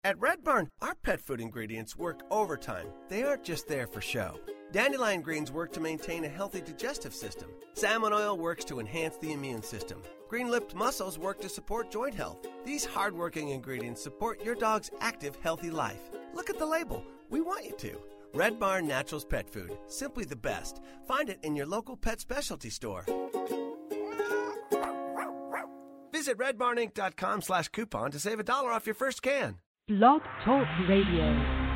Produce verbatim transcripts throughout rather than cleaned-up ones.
At Red Barn, our pet food ingredients work overtime. They aren't just there for show. Dandelion greens work to maintain a healthy digestive system. Salmon oil works to enhance the immune system. Green-lipped mussels work to support joint health. These hard-working ingredients support your dog's active, healthy life. Look at the label. We want you to. Red Barn Naturals Pet Food. Simply the best. Find it in your local pet specialty store. Visit red barn inc dot com slash coupon to save a dollar off your first can. Blog Talk Radio.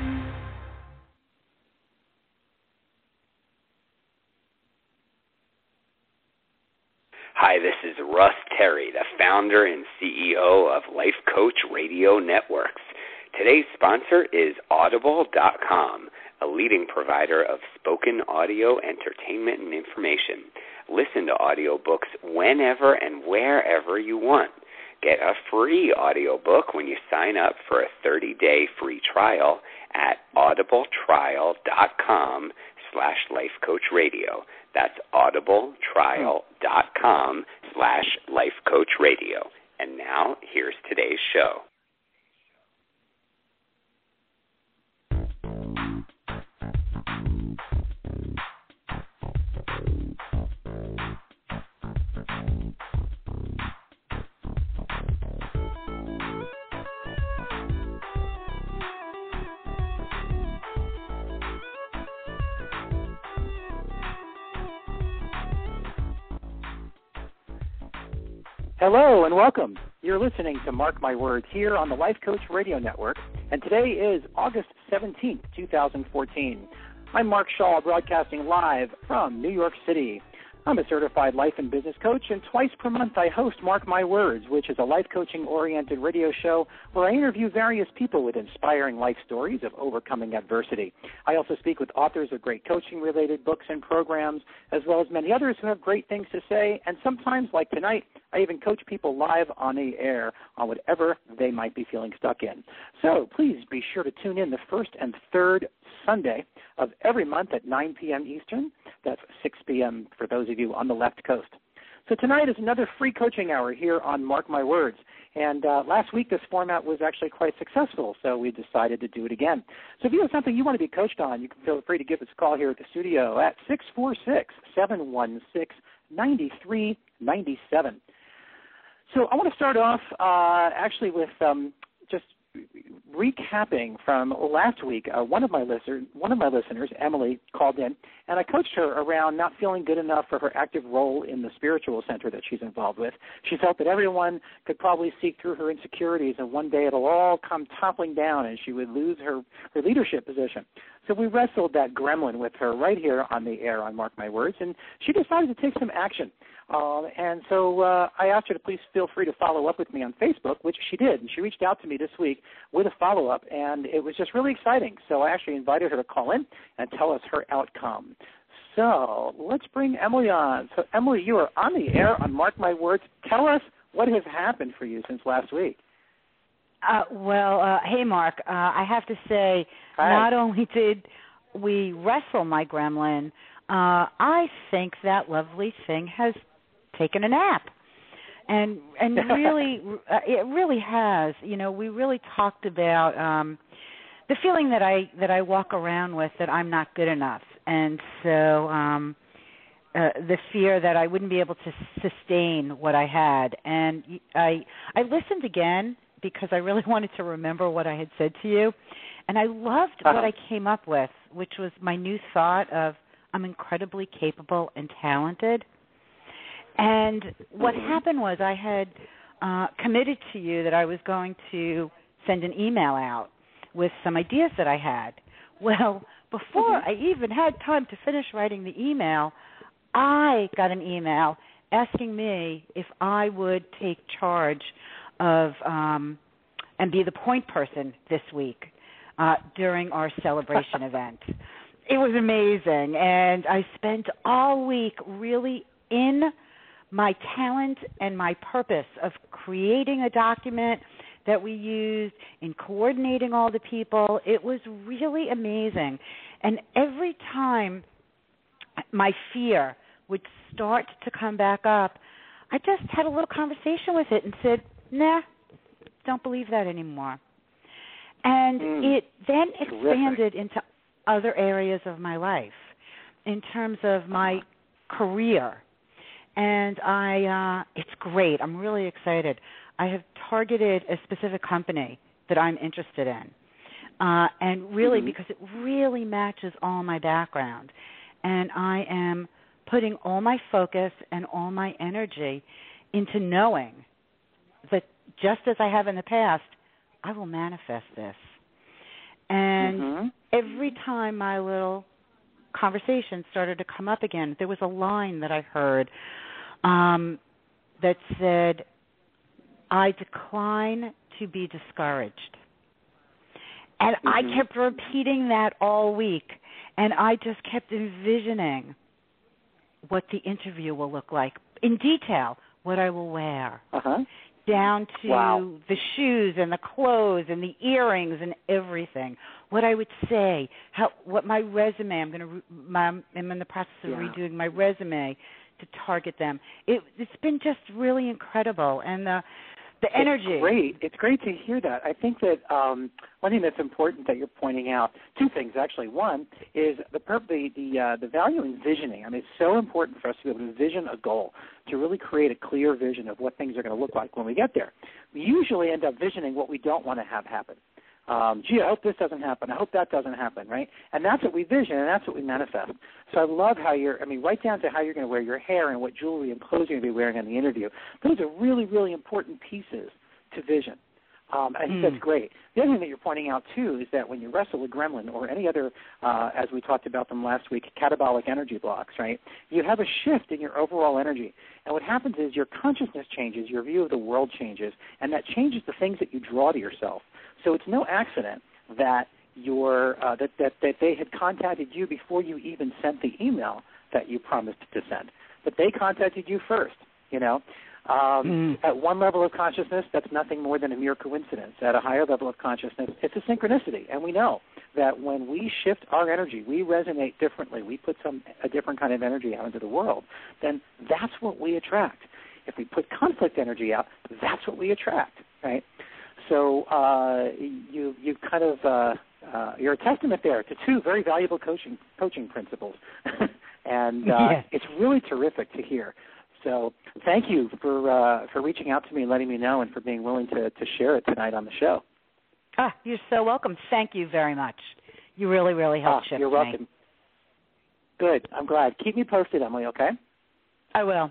Hi, this is Russ Terry, the founder and C E O of Life Coach Radio Networks. Today's sponsor is audible dot com, a leading provider of spoken audio entertainment and information. Listen to audiobooks whenever and wherever you want. Get a free audiobook when you sign up for a thirty-day free trial at audibletrial.com slash lifecoachradio. That's audibletrial.com slash lifecoachradio. And now, here's today's show. Hello and welcome. You're listening to Mark My Words here on the Life Coach Radio Network, and today is August seventeenth, twenty fourteen. I'm Mark Shaw, broadcasting live from New York City. I'm a certified life and business coach, and twice per month I host Mark My Words, which is a life coaching-oriented radio show where I interview various people with inspiring life stories of overcoming adversity. I also speak with authors of great coaching-related books and programs, as well as many others who have great things to say, and sometimes, like tonight, I even coach people live on the air on whatever they might be feeling stuck in. So please be sure to tune in the first and third Sunday of every month at nine p.m. Eastern. That's six p.m. for those of you on the left coast. So tonight is another free coaching hour here on Mark My Words. And uh, last week this format was actually quite successful, so we decided to do it again. So if you have something you want to be coached on, you can feel free to give us a call here at the studio at six four six, seven one six, nine three nine seven. So I want to start off uh, actually with um, just recapping from last week. Uh, one of my listeners, one of my listeners, Emily, called in, and I coached her around not feeling good enough for her active role in the spiritual center that she's involved with. She felt that everyone could probably seek through her insecurities, and one day it'll all come toppling down, and she would lose her, her leadership position. So we wrestled that gremlin with her right here on the air on Mark My Words, and she decided to take some action. Um, and so uh, I asked her to please feel free to follow up with me on Facebook, which she did. And she reached out to me this week with a follow-up, and it was just really exciting. So I actually invited her to call in and tell us her outcome. So let's bring Emily on. So, Emily, you are on the air on Mark My Words. Tell us what has happened for you since last week. Uh, well, uh, hey, Mark, uh, I have to say, Hi. Not only did we wrestle my gremlin, uh, I think that lovely thing has taken a nap. And and really, uh, it really has. You know, we really talked about um, the feeling that I that I walk around with that I'm not good enough. And so um, uh, the fear that I wouldn't be able to sustain what I had. And I I listened again because I really wanted to remember what I had said to you. And I loved uh-huh. what I came up with, which was my new thought of I'm incredibly capable and talented. And what mm-hmm. happened was I had uh, committed to you that I was going to send an email out with some ideas that I had. Well, before mm-hmm. I even had time to finish writing the email, I got an email asking me if I would take charge of um, and be the point person this week uh, during our celebration event. It was amazing, and I spent all week really in my talent and my purpose of creating a document that we used, in coordinating all the people. It was really amazing. And every time my fear would start to come back up, I just had a little conversation with it and said, nah, don't believe that anymore. And mm. it then Terrific. expanded into other areas of my life in terms of my career. And I, uh, it's great. I'm really excited. I have targeted a specific company that I'm interested in. Uh, and really, mm-hmm. because it really matches all my background. And I am putting all my focus and all my energy into knowing that just as I have in the past, I will manifest this. And mm-hmm. every time my little conversation started to come up again, there was a line that I heard um, that said, I decline to be discouraged. And mm-hmm. I kept repeating that all week, and I just kept envisioning what the interview will look like in detail, what I will wear, uh-huh. down to wow. the shoes and the clothes and the earrings and everything, what I would say, how, what my resume, I'm going to, my, I'm in the process of yeah. redoing my resume to target them. It, it's been just really incredible, and the the energy. It's great. It's great to hear that. I think that um, one thing that's important that you're pointing out, two things actually. One is the perp- the the, uh, the value in visioning. I mean, it's so important for us to be able to vision a goal, to really create a clear vision of what things are going to look like when we get there. We usually end up visioning what we don't want to have happen. Um, gee, I hope this doesn't happen. I hope that doesn't happen, right? And that's what we vision, and that's what we manifest. So I love how you're, I mean, right down to how you're going to wear your hair and what jewelry and clothes you're going to be wearing in the interview. Those are really, really important pieces to vision. Um, I think mm. that's great. The other thing that you're pointing out, too, is that when you wrestle a gremlin or any other, uh, as we talked about them last week, catabolic energy blocks, right, you have a shift in your overall energy. And what happens is your consciousness changes, your view of the world changes, and that changes the things that you draw to yourself. So it's no accident that your uh, that, that that they had contacted you before you even sent the email that you promised to send. But they contacted you first, you know. Um, mm. At one level of consciousness, that's nothing more than a mere coincidence. At a higher level of consciousness, it's a synchronicity. And we know that when we shift our energy, we resonate differently, we put some a different kind of energy out into the world, then that's what we attract. If we put conflict energy out, that's what we attract, right? So uh, you you kind of uh, uh, you're a testament there to two very valuable coaching coaching principles, and uh, yeah. it's really terrific to hear. So thank you for uh, for reaching out to me and letting me know, and for being willing to, to share it tonight on the show. Ah, you're so welcome. Thank you very much. You really really helped ah, shift You're welcome. Me. Good. I'm glad. Keep me posted, Emily. Okay. I will.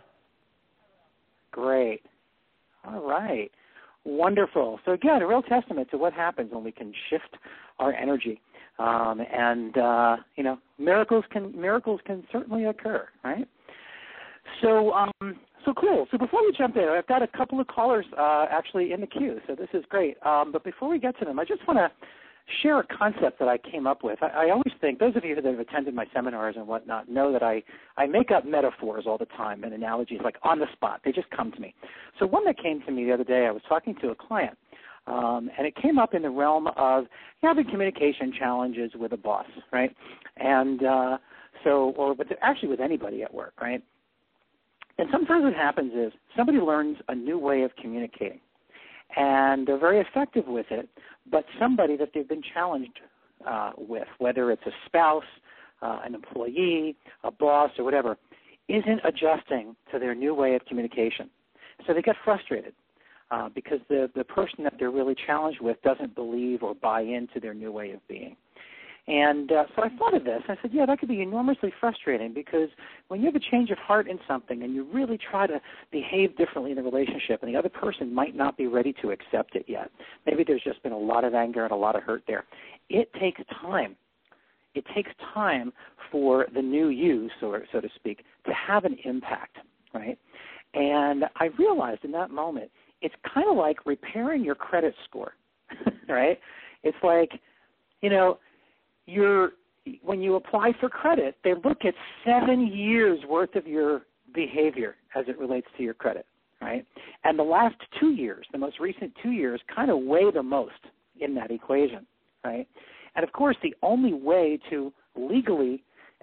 Great. All right. Wonderful. So again, a real testament to what happens when we can shift our energy, um, and uh, you know, miracles can miracles can certainly occur, right? So, um, so cool. So before we jump in, I've got a couple of callers uh, actually in the queue. So this is great. Um, but before we get to them, I just want to share a concept that I came up with. I, I always think, those of you that have attended my seminars and whatnot know that I, I make up metaphors all the time and analogies, like on the spot. They just come to me. So one that came to me the other day, I was talking to a client, um, and it came up in the realm of having communication challenges with a boss, right? And uh, so, or with, actually with anybody at work, right? And sometimes what happens is somebody learns a new way of communicating, and they're very effective with it, but somebody that they've been challenged uh, with, whether it's a spouse, uh, an employee, a boss, or whatever, isn't adjusting to their new way of communication. So they get frustrated uh, because the, the person that they're really challenged with doesn't believe or buy into their new way of being. And uh, so I thought of this. I said, yeah, that could be enormously frustrating, because when you have a change of heart in something and you really try to behave differently in the relationship, and the other person might not be ready to accept it yet. Maybe there's just been a lot of anger and a lot of hurt there. It takes time. It takes time for the new you, so, so to speak, to have an impact, right? And I realized in that moment, it's kind of like repairing your credit score, right? It's like, you know, You're, when you apply for credit, they look at seven years worth of your behavior as it relates to your credit, right? And the last two years, the most recent two years, kind of weigh the most in that equation, right? And, of course, the only way to legally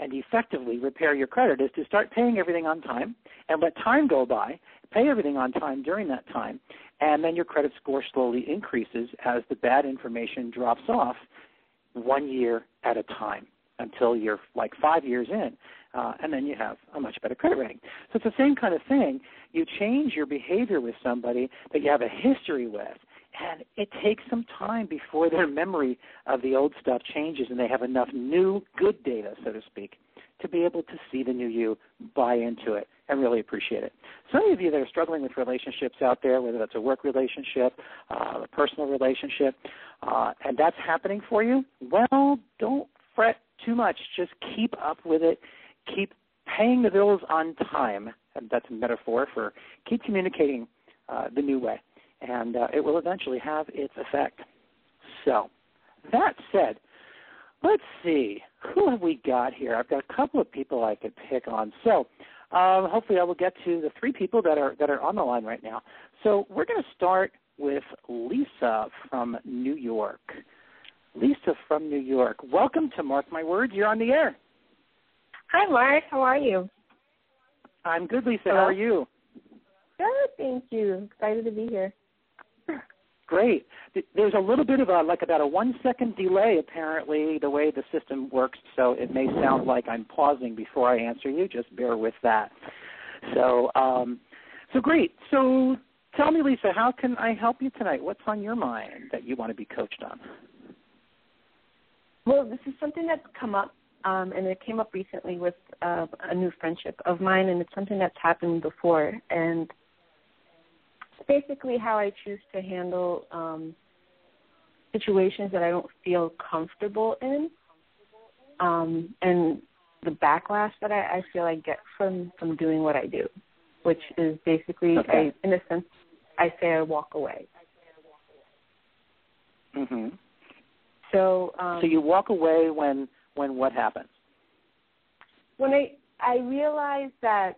and effectively repair your credit is to start paying everything on time and let time go by, pay everything on time during that time, and then your credit score slowly increases as the bad information drops off one year at a time until you're like five years in, uh, and then you have a much better credit rating. So it's the same kind of thing. You change your behavior with somebody that you have a history with, and it takes some time before their memory of the old stuff changes and they have enough new good data, so to speak, to be able to see the new you, buy into it, and really appreciate it. Some of you that are struggling with relationships out there, whether that's a work relationship, uh, a personal relationship, uh, and that's happening for you, well, don't fret too much. Just keep up with it. Keep paying the bills on time. And that's a metaphor for keep communicating uh, the new way, and uh, it will eventually have its effect. So that said, let's see. Who have we got here? I've got a couple of people I could pick on. So um, hopefully I will get to the three people that are that are on the line right now. So we're going to start with Lisa from New York. Lisa from New York. Welcome to Mark My Words. You're on the air. Hi, Mark. How are you? I'm good, Lisa. Hello? How are you? Good, thank you. Excited to be here. Great. There's a little bit of a, like about a one-second delay, apparently, the way the system works, so it may sound like I'm pausing before I answer you. Just bear with that. So, um, so great. So tell me, Lisa, how can I help you tonight? What's on your mind that you want to be coached on? Well, this is something that's come up, um, and it came up recently with uh, a new friendship of mine, and it's something that's happened before. And basically how I choose to handle um, situations that I don't feel comfortable in, um, and the backlash that I, I feel I get from, from doing what I do, which is basically, okay. I, in a sense, I say I walk away. Mm-hmm. So, um, so you walk away when when what happens? When I I realize that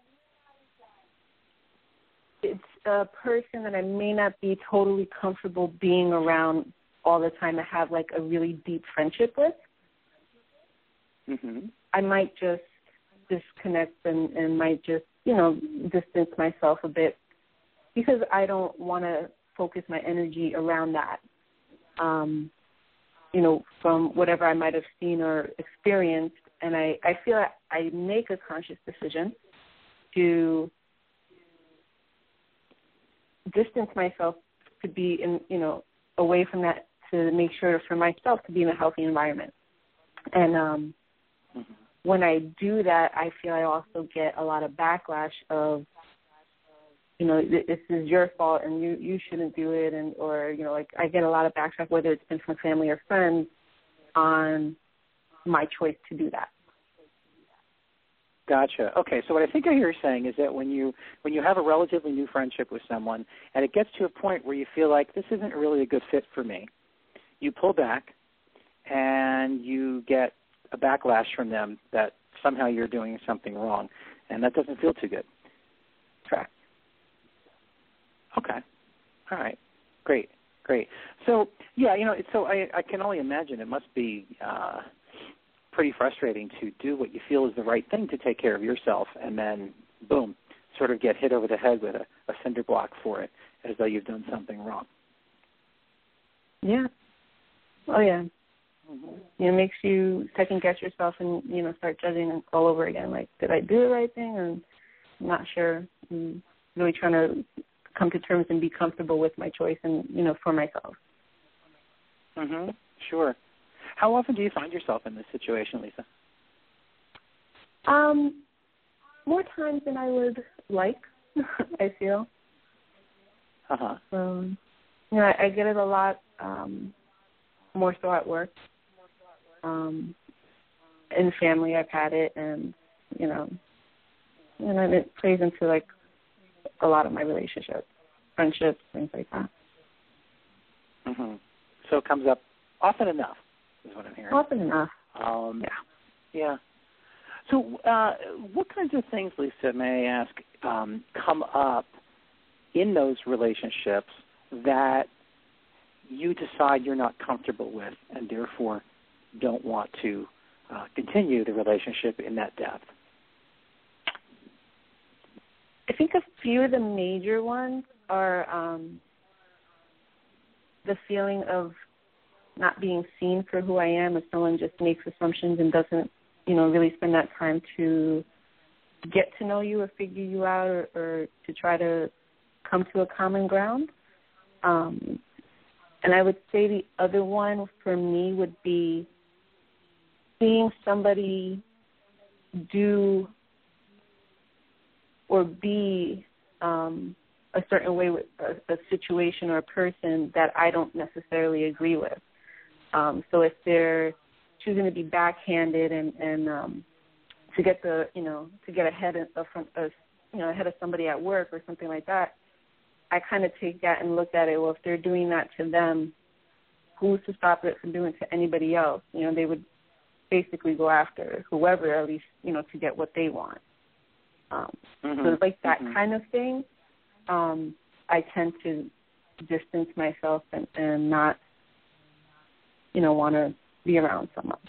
it's a person that I may not be totally comfortable being around all the time to have like a really deep friendship with, mm-hmm. I might just disconnect and, and might just, you know, distance myself a bit because I don't want to focus my energy around that. Um, you know, from whatever I might have seen or experienced. And I, I feel like I make a conscious decision to distance myself to be in, you know, away from that to make sure for myself to be in a healthy environment. And um, mm-hmm. when I do that, I feel I also get a lot of backlash of, you know, this is your fault and you, you shouldn't do it. And, or, you know, like I get a lot of backlash, whether it's been from family or friends, on my choice to do that. Gotcha. Okay, so what I think I hear you saying is that when you when you have a relatively new friendship with someone and it gets to a point where you feel like this isn't really a good fit for me, you pull back and you get a backlash from them that somehow you're doing something wrong, and that doesn't feel too good. Correct. Okay. All right. Great. Great. So, yeah, you know, so I, I can only imagine it must be uh, pretty frustrating to do what you feel is the right thing to take care of yourself and then, boom, sort of get hit over the head with a, a cinder block for it as though you've done something wrong. Yeah. Oh, yeah. Mm-hmm. It makes you second-guess yourself and, you know, start judging all over again. Like, did I do the right thing? And I'm not sure. I'm really trying to come to terms and be comfortable with my choice and, you know, for myself. Mm-hmm. Sure. How often do you find yourself in this situation, Lisa? Um, more times than I would like, I feel. Uh-huh. Um, you know, I, I get it a lot, um, more so at work. Um, in family, I've had it, and, you know, and it plays into, like, a lot of my relationships, friendships, things like that. Mm-hmm. So it comes up often enough, is what I'm hearing. Often enough. Um, yeah. Yeah. So uh, what kinds of things, Lisa, may I ask, um, come up in those relationships that you decide you're not comfortable with and therefore don't want to uh, continue the relationship in that depth? I think a few of the major ones are um, the feeling of not being seen for who I am, if someone just makes assumptions and doesn't, you know, really spend that time to get to know you or figure you out, or, or to try to come to a common ground. Um, and I would say the other one for me would be seeing somebody do or be um, a certain way with a, a situation or a person that I don't necessarily agree with. Um, so if they're choosing to be backhanded and, and um, to get the, you know, to get ahead of, of, you know, ahead of somebody at work or something like that, I kind of take that and look at it. Well, if they're doing that to them, who's to stop it from doing it to anybody else? You know, they would basically go after whoever, at least, you know, to get what they want. Um, mm-hmm. So it's like that mm-hmm. kind of thing. Um, I tend to distance myself and, and not, you know, want to be around so much.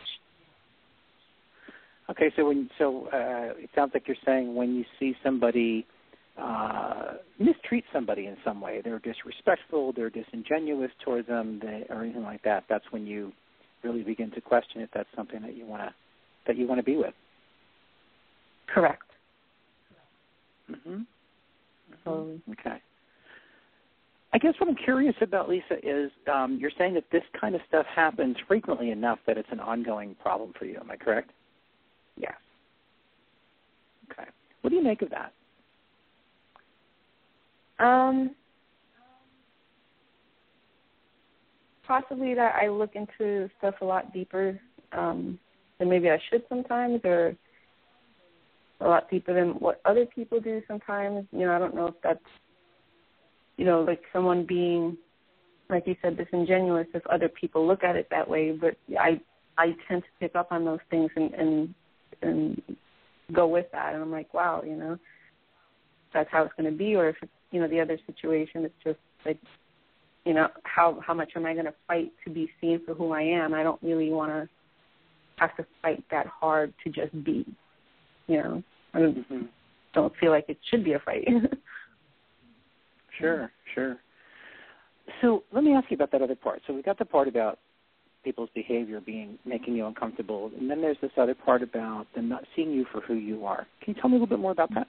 Okay, so when so uh, it sounds like you're saying when you see somebody uh, mistreat somebody in some way, they're disrespectful, they're disingenuous towards them, they, or anything like that, that's when you really begin to question if that's something that you want to that you want to be with. Correct. Mm-hmm. Um, okay. I guess what I'm curious about, Lisa, is um, you're saying that this kind of stuff happens frequently enough that it's an ongoing problem for you. Am I correct? Yeah. Okay. What do you make of that? Um, possibly that I look into stuff a lot deeper um, than maybe I should sometimes, or a lot deeper than what other people do sometimes. You know, I don't know if that's, you know, like someone being, like you said, disingenuous if other people look at it that way, but I I tend to pick up on those things and, and and go with that, and I'm like, wow, you know, that's how it's going to be. Or if it's, you know, the other situation, it's just like, you know, how how much am I going to fight to be seen for who I am? I don't really want to have to fight that hard to just be, you know. I mm-hmm. don't feel like it should be a fight. Sure, sure. So let me ask you about that other part. So we got the part about people's behavior being making you uncomfortable, and then there's this other part about them not seeing you for who you are. Can you tell me a little bit more about that?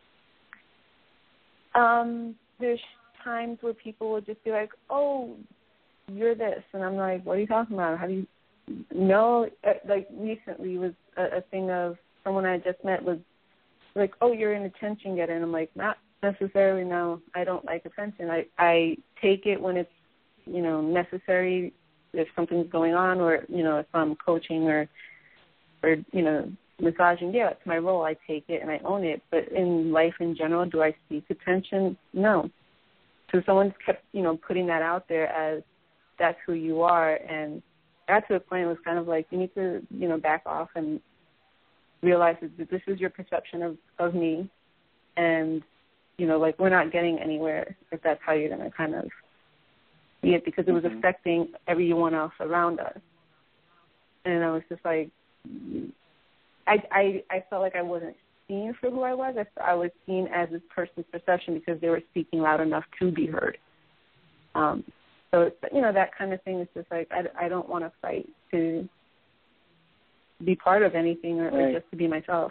Um, there's times where people will just be like, "Oh, you're this," and I'm like, "What are you talking about? How do you know?" Like recently was a, a thing of someone I just met was like, "Oh, you're an attention getter," and I'm like, "Not necessarily. No, I don't like attention. I I take it when it's, you know, necessary." If something's going on, or, you know, if I'm coaching or, or, you know, massaging, yeah, it's my role. I take it and I own it. But in life in general, do I seek attention? No. So someone's kept, you know, putting that out there as that's who you are. And got to a point it was kind of like, you need to, you know, back off and realize that this is your perception of, of me. And, you know, like, we're not getting anywhere if that's how you're going to kind of it, because it was mm-hmm. affecting everyone else around us. And I was just like, I, I I felt like I wasn't seen for who I was. I, I was seen as this person's perception because they were speaking loud enough to be heard. Um, so, it's, you know, that kind of thing is just like, I, I don't want to fight to be part of anything or, right. or just to be myself.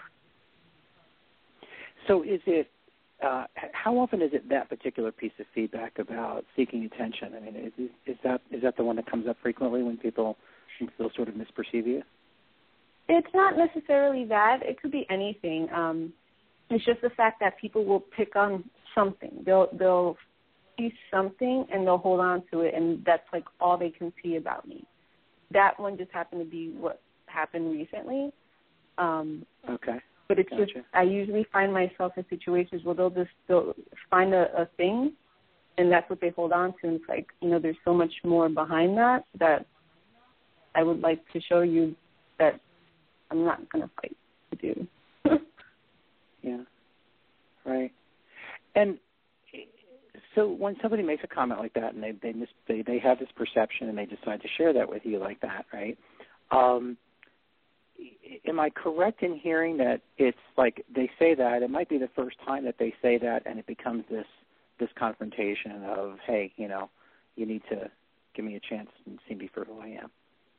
So is it, Uh, how often is it that particular piece of feedback about seeking attention? I mean, is, is that is that the one that comes up frequently when people feel sort of misperceive you? It's not necessarily that. It could be anything. Um, it's just the fact that people will pick on something. They'll they'll see something and they'll hold on to it, and that's like all they can see about me. That one just happened to be what happened recently. Um, okay. But it's gotcha. just, I usually find myself in situations where they'll just they'll find a, a thing, and that's what they hold on to. And it's like, you know, there's so much more behind that that I would like to show you that I'm not going to fight to do. Yeah, right. And so when somebody makes a comment like that and they they, mis- they they have this perception and they decide to share that with you like that, right? Um, am I correct in hearing that it's like they say that, it might be the first time that they say that, and it becomes this this confrontation of, hey, you know, you need to give me a chance and see me for who I am?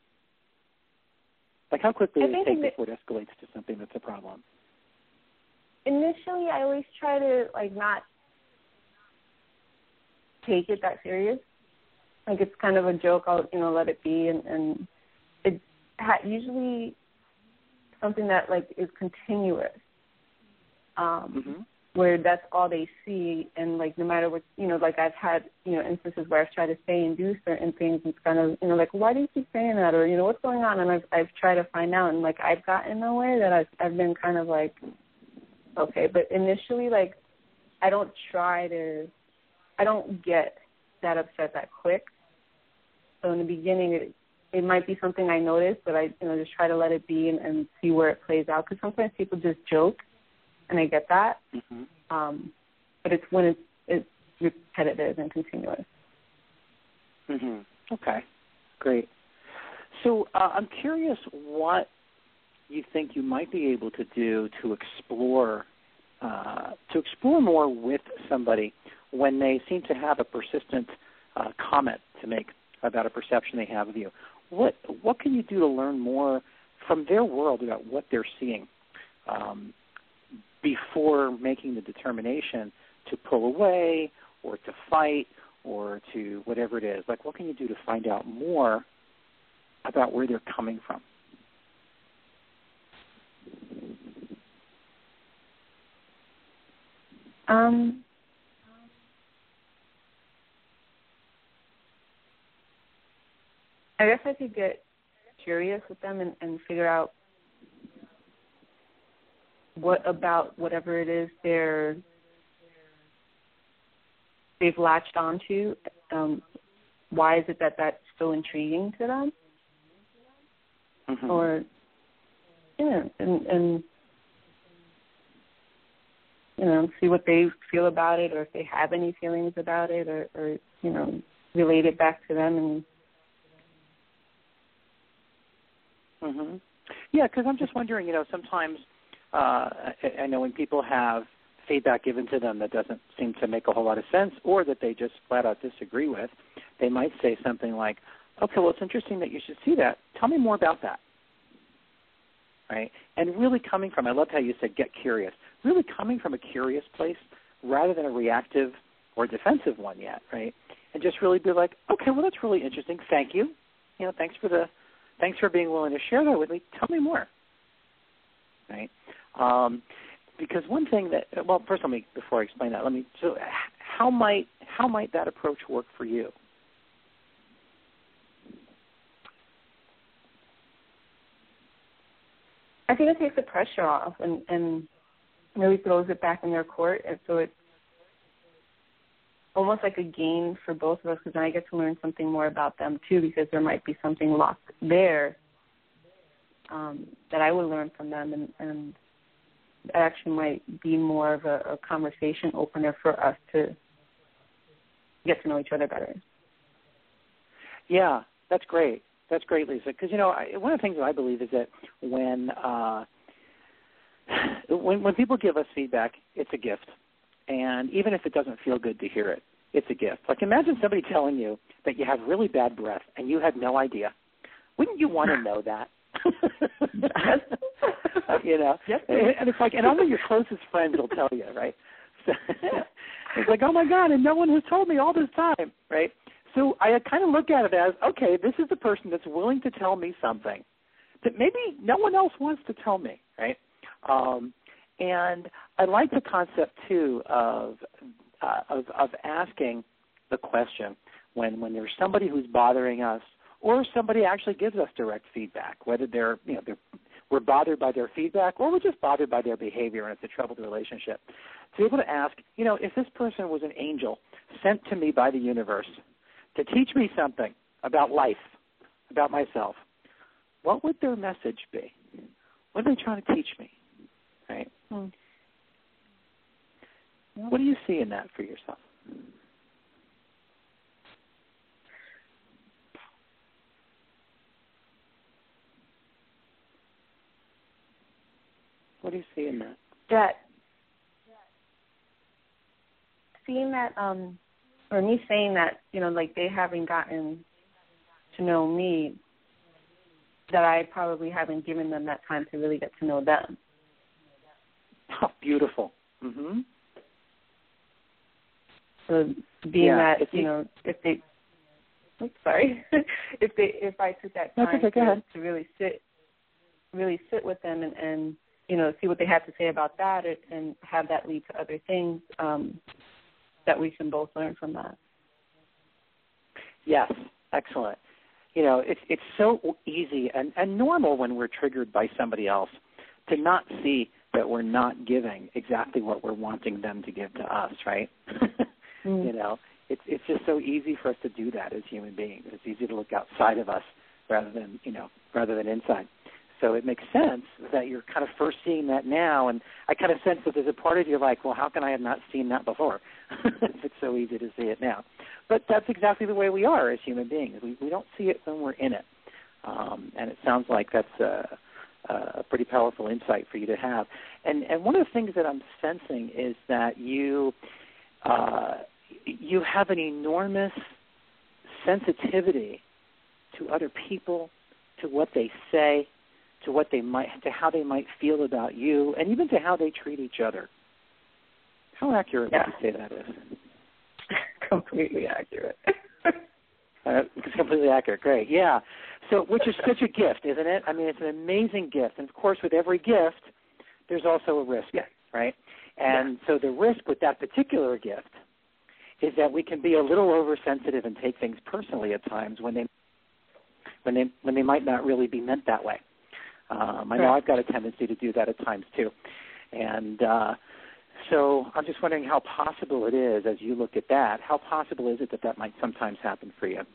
Like, how quickly does it take before it escalates to something that's a problem? Initially, I always try to, like, not take it that serious. Like, it's kind of a joke. I'll, you know, let it be. And, and it's ha- usually something that, like, is continuous, um, mm-hmm. where that's all they see. And, like, no matter what, you know, like, I've had, you know, instances where I've tried to say and do certain things. It's kind of, you know, like, why do you keep saying that? Or, you know, what's going on? And I've, I've tried to find out. And, like, I've gotten nowhere that I've, I've been kind of like, okay. But initially, like, I don't try to, I don't get that upset that quick. So in the beginning, it, it might be something I notice, but I, you know, just try to let it be and, and see where it plays out. Because sometimes people just joke, and I get that. Mm-hmm. Um, but it's when it's, it's repetitive and continuous. Mm-hmm. Okay, great. So uh, I'm curious what you think you might be able to do to explore, uh, to explore more with somebody when they seem to have a persistent uh, comment to make about a perception they have of you. What what can you do to learn more from their world about what they're seeing um, before making the determination to pull away or to fight or to whatever it is? Like, what can you do to find out more about where they're coming from? Um. I guess I could get curious with them and, and figure out what about whatever it is they're they've latched onto. Um, why is it that that's so intriguing to them? Mm-hmm. Or yeah, and, and you know, see what they feel about it, or if they have any feelings about it, or, or you know, relate it back to them. And mm-hmm. Yeah, because I'm just wondering, you know, sometimes uh, I, I know when people have feedback given to them that doesn't seem to make a whole lot of sense, or that they just flat out disagree with, they might say something like, okay, well, it's interesting that you should see that. Tell me more about that. Right? And really coming from, I loved how you said get curious, really coming from a curious place rather than a reactive or defensive one yet, right? And just really be like, okay, well, that's really interesting. Thank you. You know, thanks for the, thanks for being willing to share that with me. Tell me more, right? Um, because one thing that, well, first let me, before I explain that, let me, so how might, how might that approach work for you? I think it takes the pressure off and, and really throws it back in their court. And so it's almost like a gain for both of us, because then I get to learn something more about them too, because there might be something locked there um, that I would learn from them, and, and that actually might be more of a, a conversation opener for us to get to know each other better. Yeah, that's great. That's great, Lisa, because, you know, I, one of the things that I believe is that when, uh, when when people give us feedback, it's a gift. And even if it doesn't feel good to hear it, it's a gift. Like, imagine somebody telling you that you have really bad breath and you had no idea. Wouldn't you want to know that? You know? Yep. And it's like, and only your closest friends will tell you, right? So, it's like, oh, my God, and no one has told me all this time, right? So I kind of look at it as, okay, this is the person that's willing to tell me something that maybe no one else wants to tell me, right? Um, and I like the concept, too, of, uh, of of asking the question when, when there's somebody who's bothering us, or somebody actually gives us direct feedback, whether they're, you know, they're, we're bothered by their feedback or we're just bothered by their behavior and it's a troubled relationship. To be able to ask, you know, if this person was an angel sent to me by the universe to teach me something about life, about myself, what would their message be? What are they trying to teach me? Right? Hmm. What do you see in that for yourself? What do you see in that? That seeing that, um, or me saying that, you know, like they haven't gotten to know me, that I probably haven't given them that time to really get to know them. Oh, beautiful. Mm-hmm. So being yeah, that, you know, if they, oops, sorry, if they, if I took that time okay, to, to really sit, really sit with them and, and, you know, see what they have to say about that and have that lead to other things, um, that we can both learn from that. Yes, excellent. You know, it's it's so easy and, and normal when we're triggered by somebody else to not see that we're not giving exactly what we're wanting them to give to us, right? mm. You know, it's it's just so easy for us to do that as human beings. It's easy to look outside of us rather than, you know, rather than inside. So it makes sense that you're kind of first seeing that now, and I kind of sense that there's a part of you like, well, how can I have not seen that before if it's so easy to see it now? But that's exactly the way we are as human beings. We, we don't see it when we're in it, um, and it sounds like that's a, a pretty powerful insight for you to have. And, and one of the things that I'm sensing is that you uh, you have an enormous sensitivity to other people, to what they say, to what they might, to how they might feel about you, and even to how they treat each other. How accurate yeah. would you say that is? Completely accurate. uh, it's completely accurate. Great. Yeah. So, which is such a gift, isn't it? I mean, it's an amazing gift, and of course, with every gift, there's also a risk, yeah. right? And yeah. so, the risk with that particular gift is that we can be a little oversensitive and take things personally at times when they, when they, when they might not really be meant that way. Um, I know right. I've got a tendency to do that at times too. And uh, so I'm just wondering how possible it is, as you look at that, how possible is it that that might sometimes happen for you?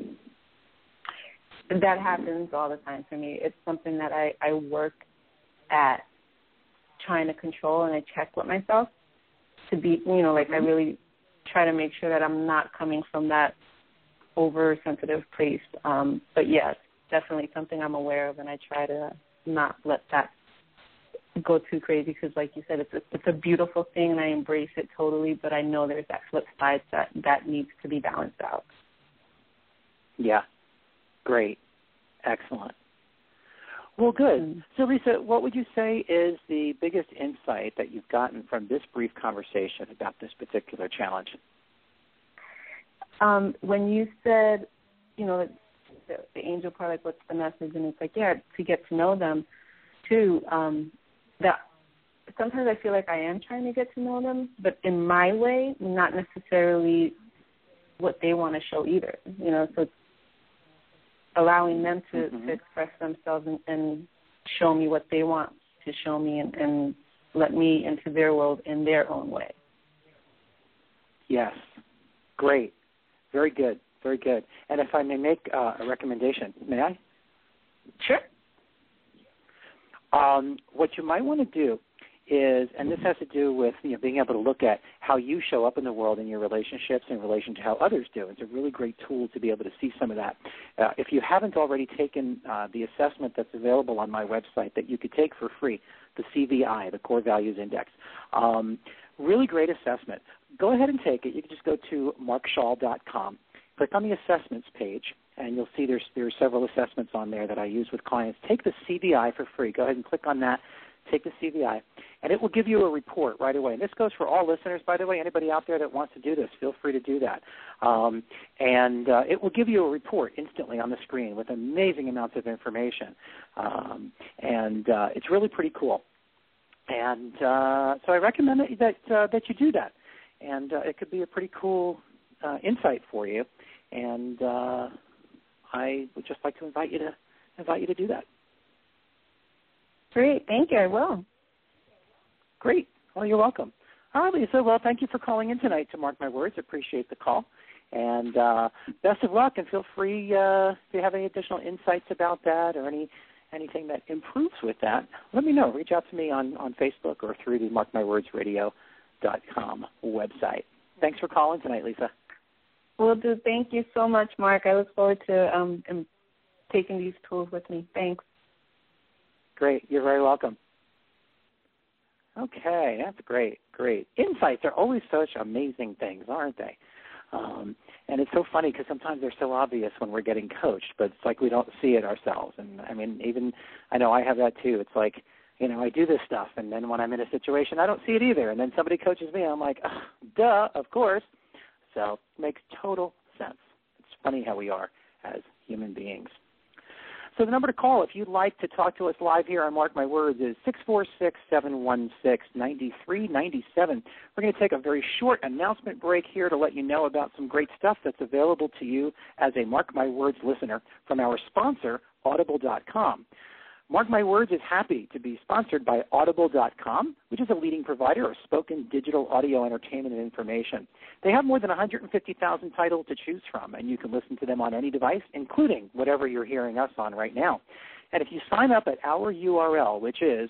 That happens all the time for me. It's something that I, I work at trying to control, and I check with myself to be, you know, like mm-hmm. I really try to make sure that I'm not coming from that oversensitive place. Um, but yes, definitely something I'm aware of, and I try to not let that go too crazy because, like you said, it's a, it's a beautiful thing, and I embrace it totally, but I know there's that flip side that, that needs to be balanced out. Yeah. Great. Excellent. Well, good. Mm-hmm. So, Lisa, what would you say is the biggest insight that you've gotten from this brief conversation about this particular challenge? Um, when you said, you know, the, the angel part, like, what's the message? And it's like, yeah, to get to know them, too. Um, that sometimes I feel like I am trying to get to know them, but in my way, not necessarily what they want to show either. You know, so it's allowing them to, mm-hmm. to express themselves and, and show me what they want to show me, and, and let me into their world in their own way. Yes. Great. Very good. Very good. And if I may make uh, a recommendation, may I? Sure. Um, what you might want to do is, and this has to do with, you know, being able to look at how you show up in the world in your relationships in relation to how others do. It's a really great tool to be able to see some of that. Uh, if you haven't already taken uh, the assessment that's available on my website that you could take for free, the C V I, the Core Values Index, um, really great assessment. Go ahead and take it. You can just go to mark schall dot com, click on the assessments page, and you'll see there's there are several assessments on there that I use with clients. Take the C V I for free. Go ahead and click on that. Take the C V I, and it will give you a report right away. And this goes for all listeners, by the way. Anybody out there that wants to do this, feel free to do that. Um, and uh, it will give you a report instantly on the screen with amazing amounts of information. Um, and uh, it's really pretty cool. And uh, so I recommend that that, uh, that you do that. And uh, it could be a pretty cool uh, insight for you. And uh, I would just like to invite you to invite you to do that. Great. Thank you. I will. Great. Well, you're welcome. All right, Lisa. Well, thank you for calling in tonight to Mark My Words. Appreciate the call. And uh, best of luck, and feel free uh, if you have any additional insights about that or any anything that improves with that, let me know. Reach out to me on, on Facebook or through the mark my words radio dot com website. Thanks for calling tonight, Lisa. Will do. Thank you so much, Mark. I look forward to um, taking these tools with me. Thanks. Great. You're very welcome. Okay, that's great, great. Insights are always such amazing things, aren't they? Um, and it's so funny because sometimes they're so obvious when we're getting coached, but it's like we don't see it ourselves. And, I mean, even I know I have that too. It's like, you know, I do this stuff, and then when I'm in a situation, I don't see it either. And then somebody coaches me, and I'm like, oh, duh, of course. So it makes total sense. It's funny how we are as human beings. So the number to call if you'd like to talk to us live here on Mark My Words is six four six, seven one six, nine three nine seven. We're going to take a very short announcement break here to let you know about some great stuff that's available to you as a Mark My Words listener from our sponsor, Audible dot com. Mark My Words is happy to be sponsored by Audible dot com, which is a leading provider of spoken digital audio entertainment and information. They have more than one hundred fifty thousand titles to choose from, and you can listen to them on any device, including whatever you're hearing us on right now. And if you sign up at our U R L, which is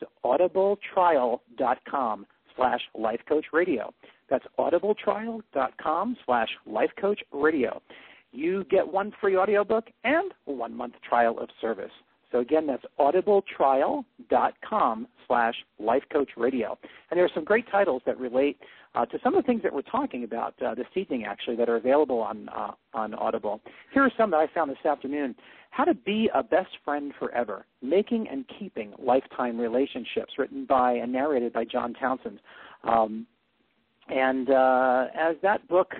audibletrial.com slash lifecoachradio, that's audibletrial.com slash lifecoachradio, you get one free audiobook and a one-month trial of service. So, again, that's audibletrial.com slash lifecoachradio. And there are some great titles that relate uh, to some of the things that we're talking about uh, this evening, actually, that are available on uh, on Audible. Here are some that I found this afternoon. How to Be a Best Friend Forever, Making and Keeping Lifetime Relationships, written by and narrated by John Townsend. Um, and uh, as that book...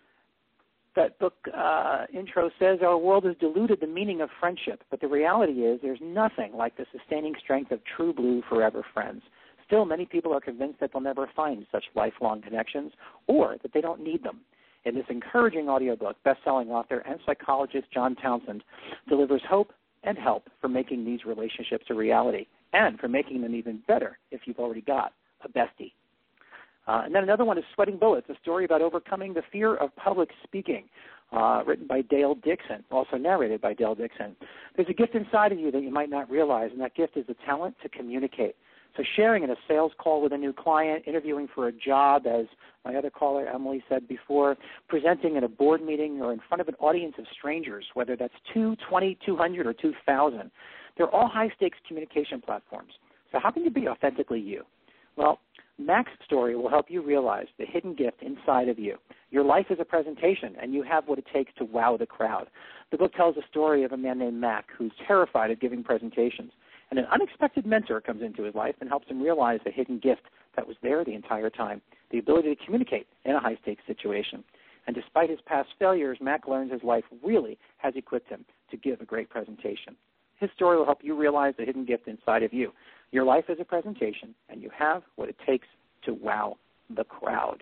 That book uh, intro says, our world has diluted the meaning of friendship, but the reality is there's nothing like the sustaining strength of true blue forever friends. Still, many people are convinced that they'll never find such lifelong connections or that they don't need them. In this encouraging audiobook, best-selling author and psychologist John Townsend delivers hope and help for making these relationships a reality and for making them even better if you've already got a bestie. Uh, and then another one is Sweating Bullets, a story about overcoming the fear of public speaking, uh, written by Dale Dixon, also narrated by Dale Dixon. There's a gift inside of you that you might not realize, and that gift is the talent to communicate. So sharing in a sales call with a new client, interviewing for a job, as my other caller, Emily, said before, presenting at a board meeting or in front of an audience of strangers, whether that's two, twenty, two hundred, or two thousand. They're all high-stakes communication platforms. So how can you be authentically you? Well, Mac's story will help you realize the hidden gift inside of you. Your life is a presentation, and you have what it takes to wow the crowd. The book tells a story of a man named Mac who's terrified of giving presentations, and an unexpected mentor comes into his life and helps him realize the hidden gift that was there the entire time, the ability to communicate in a high-stakes situation. And despite his past failures, Mac learns his life really has equipped him to give a great presentation. His story will help you realize the hidden gift inside of you. Your life is a presentation, and you have what it takes to wow the crowd.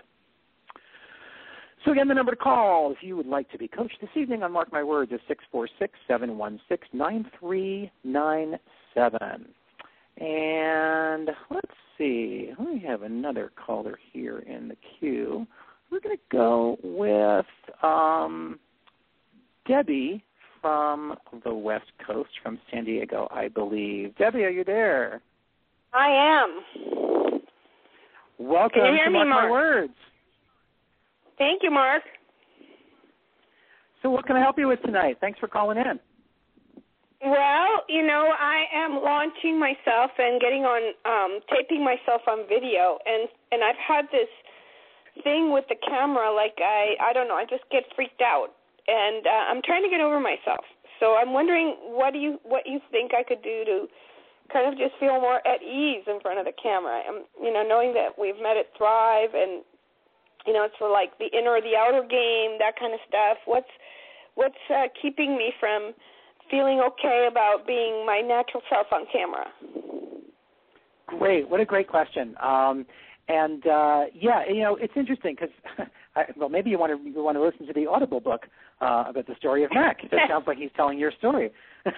So again, the number to call if you would like to be coached this evening on Mark My Words is six four six, seven one six, nine three nine seven. And let's see, we have another caller here in the queue. We're going to go with um, Debbie from the West Coast, from San Diego, I believe. Debbie, are you there? I am. Welcome Can you hear to me, Mark Mark? My Words. Thank you, Mark. So what can I help you with tonight? Thanks for calling in. Well, you know, I am launching myself and getting on, um, taping myself on video, and, and I've had this thing with the camera, like I, I don't know, I just get freaked out, and uh, I'm trying to get over myself. So I'm wondering, what do you, what you think I could do to kind of just feel more at ease in front of the camera? And, you know, knowing that we've met at Thrive, and you know, it's for like the inner or the outer game, that kind of stuff. What's what's uh, keeping me from feeling okay about being my natural self on camera? Great. What a great question. Um, and, uh, yeah, you know, it's interesting because, well, maybe you want to you want to listen to the Audible book uh, about the story of Mac. It sounds like he's telling your story.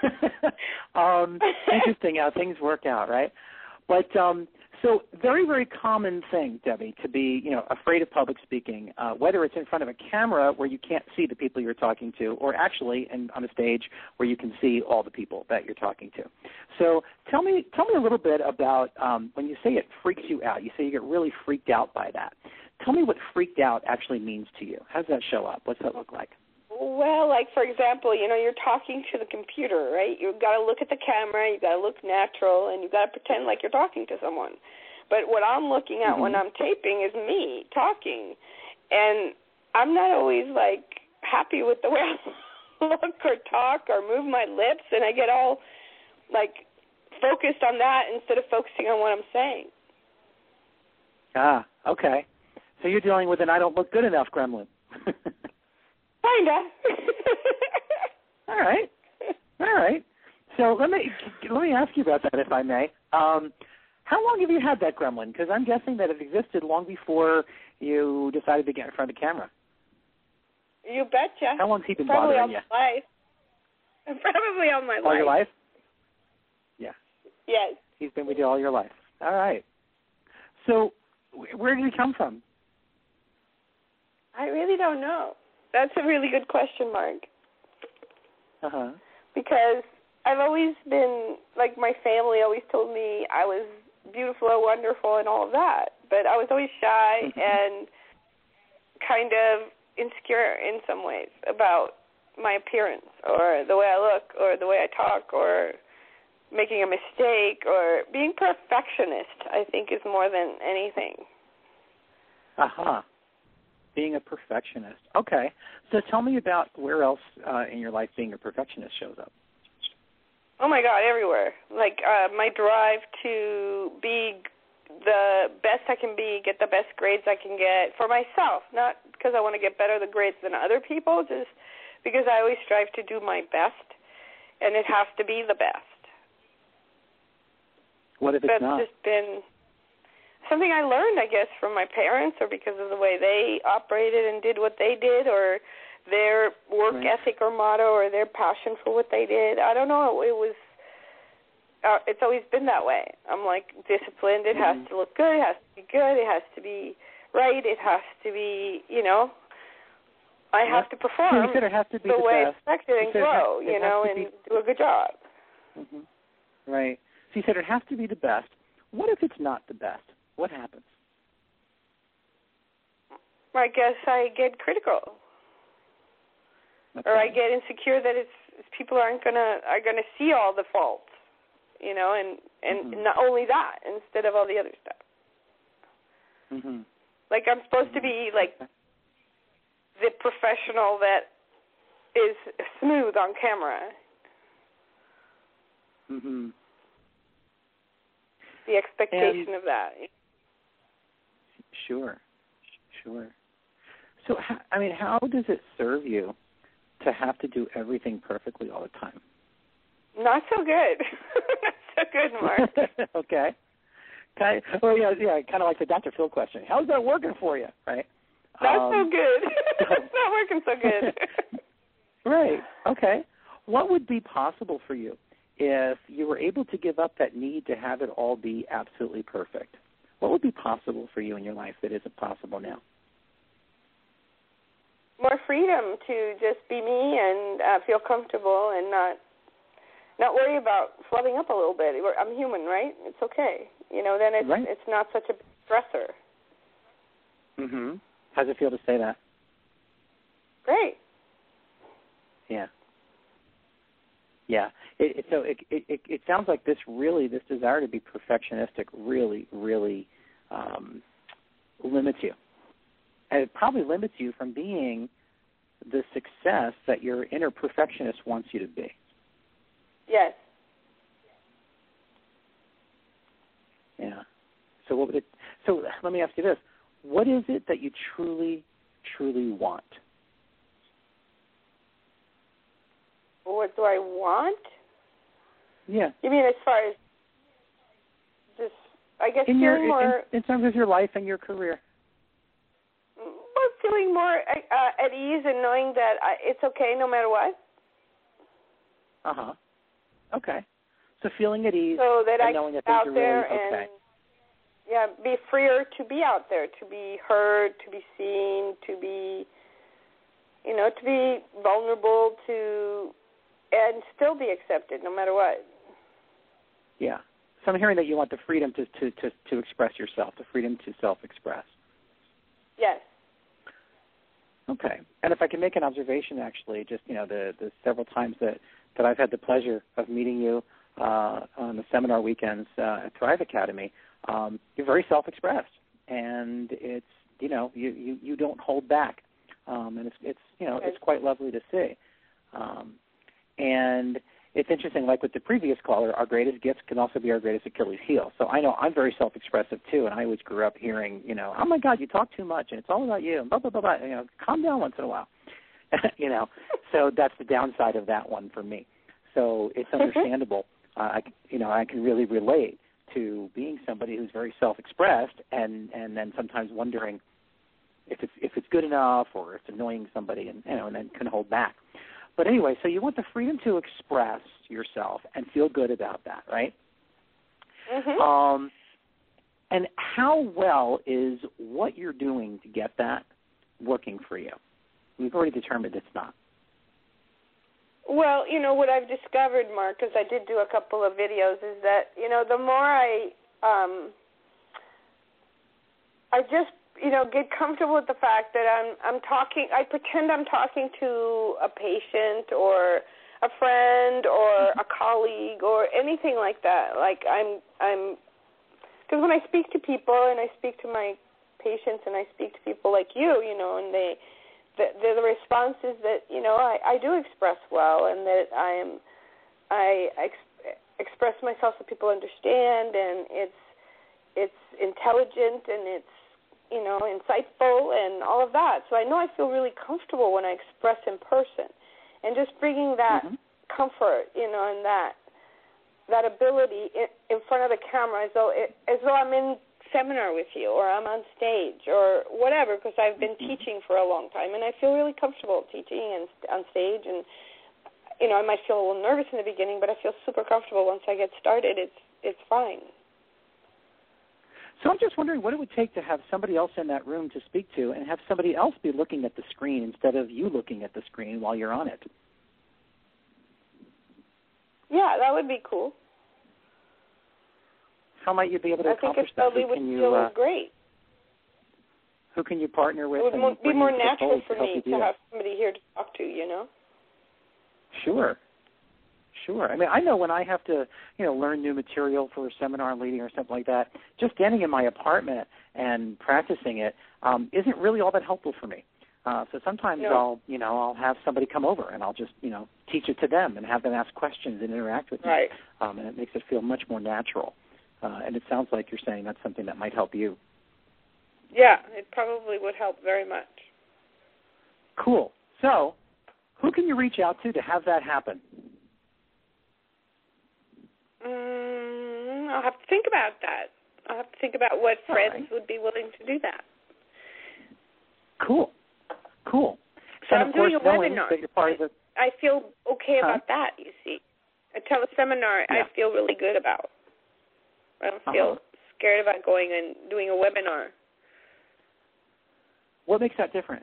um, interesting how things work out, right? But um, so very, very common thing, Debbie, to be, you know, afraid of public speaking, uh, whether it's in front of a camera where you can't see the people you're talking to, or actually in, on a stage where you can see all the people that you're talking to. So tell me, tell me a little bit about um, when you say it freaks you out. You say you get really freaked out by that. Tell me what freaked out actually means to you. How does that show up? What's that look like? Well, like, for example, you know, you're talking to the computer, right? You've got to look at the camera, you've got to look natural, and you've got to pretend like you're talking to someone. But what I'm looking at mm-hmm. when I'm taping is me talking. And I'm not always, like, happy with the way I look or talk or move my lips, and I get all, like, focused on that instead of focusing on what I'm saying. Ah, okay. So you're dealing with an I don't look good enough gremlin. Kinda. All right. All right. So let me let me ask you about that, if I may. Um, how long have you had that gremlin? Because I'm guessing that it existed long before you decided to get in front of the camera. You betcha. How long's he been Probably bothering all you? My life. Probably all my life. All your life? Yeah. Yes. He's been with you all your life. All right. So where did he come from? I really don't know. That's a really good question, Mark. Uh-huh. Because I've always been, like, my family always told me I was beautiful or wonderful and all of that. But I was always shy mm-hmm. and kind of insecure in some ways about my appearance or the way I look or the way I talk or making a mistake or being perfectionist, I think, is more than anything. Uh-huh. Being a perfectionist. Okay. So tell me about where else uh, in your life being a perfectionist shows up. Oh, my God, everywhere. Like uh, my drive to be the best I can be, get the best grades I can get for myself, not because I want to get better the grades than other people, just because I always strive to do my best, and it has to be the best. What if it's That's not? That's just been something I learned, I guess, from my parents or because of the way they operated and did what they did or their work right. ethic or motto or their passion for what they did. I don't know. It was, uh, it's always been that way. I'm like disciplined. It mm-hmm. has to look good. It has to be good. It has to be right. It has to be, you know, I yeah. have to perform so you said it has to be the, the way best. expected and grow, it, it you know, and be... do a good job. Mm-hmm. Right. So you said it has to be the best. What if it's not the best? What happens? I guess I get critical, okay. or I get insecure that it's, it's people aren't gonna are gonna see all the faults, you know, and and mm-hmm. not only that, instead of all the other stuff. Mm-hmm. Like I'm supposed mm-hmm. to be like the professional that is smooth on camera. Mm-hmm. The expectation and, of that. Sure, sure. So, I mean, how does it serve you to have to do everything perfectly all the time? Not so good. Not so good, Mark. Okay. Kind of, well, yeah, yeah, kind of like the Doctor Phil question. How's that working for you, right? Not um, so good. It's not working so good. Right. Okay. What would be possible for you if you were able to give up that need to have it all be absolutely perfect? What would be possible for you in your life that isn't possible now? More freedom to just be me and uh, feel comfortable and not not worry about flubbing up a little bit. I'm human, right? It's okay. You know, then it's right. it's not such a stressor. Mm-hmm. How does it feel to say that? Great. Yeah. Yeah. It, it, so it, it it sounds like this really, this desire to be perfectionistic really, really um, limits you. And it probably limits you from being the success that your inner perfectionist wants you to be. Yes. Yeah. So what would it, so let me ask you this. What is it that you truly, truly want? What do I want? Yeah. You mean as far as just, I guess, in feeling your, more... In, in terms of your life and your career. Well, feeling more uh, at ease and knowing that I, it's okay no matter what. Uh-huh. Okay. So feeling at ease so that and I knowing that out things are there really okay. And, yeah, be freer to be out there, to be heard, to be seen, to be, you know, to be vulnerable, to... and still be accepted no matter what. Yeah. So I'm hearing that you want the freedom to, to, to, to express yourself, the freedom to self-express. Yes. Okay. And if I can make an observation, actually, just, you know, the, the several times that, that I've had the pleasure of meeting you uh, on the seminar weekends uh, at Thrive Academy, um, you're very self-expressed, and it's you know you, you, you don't hold back, um, and it's it's you know it's quite lovely to see. Um, and it's interesting, like with the previous caller, our greatest gifts can also be our greatest Achilles heel. So I know I'm very self-expressive too, and I always grew up hearing, you know, oh my God, you talk too much, and it's all about you, and blah blah blah blah. You know, calm down once in a while. you know, so that's the downside of that one for me. So it's understandable. Uh, I, you know, I can really relate to being somebody who's very self-expressed, and, and then sometimes wondering if it's if it's good enough or if it's annoying somebody, and you know, and then can hold back. But anyway, so you want the freedom to express yourself and feel good about that, right? Mm-hmm. Um, and how well is what you're doing to get that working for you? We've already determined it's not. Well, you know, what I've discovered, Mark, because I did do a couple of videos, is that, you know, the more I, um, I just, you know, get comfortable with the fact that I'm, I'm talking, I pretend I'm talking to a patient or a friend or a colleague or anything like that. Like I'm, I'm, because when I speak to people and I speak to my patients and I speak to people like you, you know, and they, the, the response is that, you know, I, I do express well, and that I'm, I ex- express myself so people understand, and it's, it's intelligent, and it's, you know, insightful, and all of that. So I know I feel really comfortable when I express in person, and just bringing that mm-hmm. comfort, you know, and that that ability in, in front of the camera, as though it, as though I'm in seminar with you, or I'm on stage, or whatever, because I've been mm-hmm. teaching for a long time, and I feel really comfortable teaching and on stage. And you know, I might feel a little nervous in the beginning, but I feel super comfortable once I get started. It's it's fine. So I'm just wondering what it would take to have somebody else in that room to speak to, and have somebody else be looking at the screen instead of you looking at the screen while you're on it. Yeah, that would be cool. How might you be able to I accomplish think it that? probably would feel uh, great. Who can you partner with? It would and be more natural for to me to have somebody here to talk to, you know? Sure. Sure. I mean, I know when I have to, you know, learn new material for a seminar I'm leading or something like that, just standing in my apartment and practicing it um, isn't really all that helpful for me. Uh, so sometimes no. I'll, you know, I'll have somebody come over and I'll just, you know, teach it to them and have them ask questions and interact with me. Right. Um, and it makes it feel much more natural. Uh, and it sounds like you're saying that's something that might help you. Yeah, it probably would help very much. Cool. So who can you reach out to to have that happen? Mm, I'll have to think about that. I'll have to think about what All friends right. would be willing to do that. Cool. Cool. So and I'm of course, doing a knowing webinar. that you're part of the... I feel okay huh? about that, you see. A teleseminar yeah. I feel really good about. I don't uh-huh. feel scared about going and doing a webinar. What makes that different?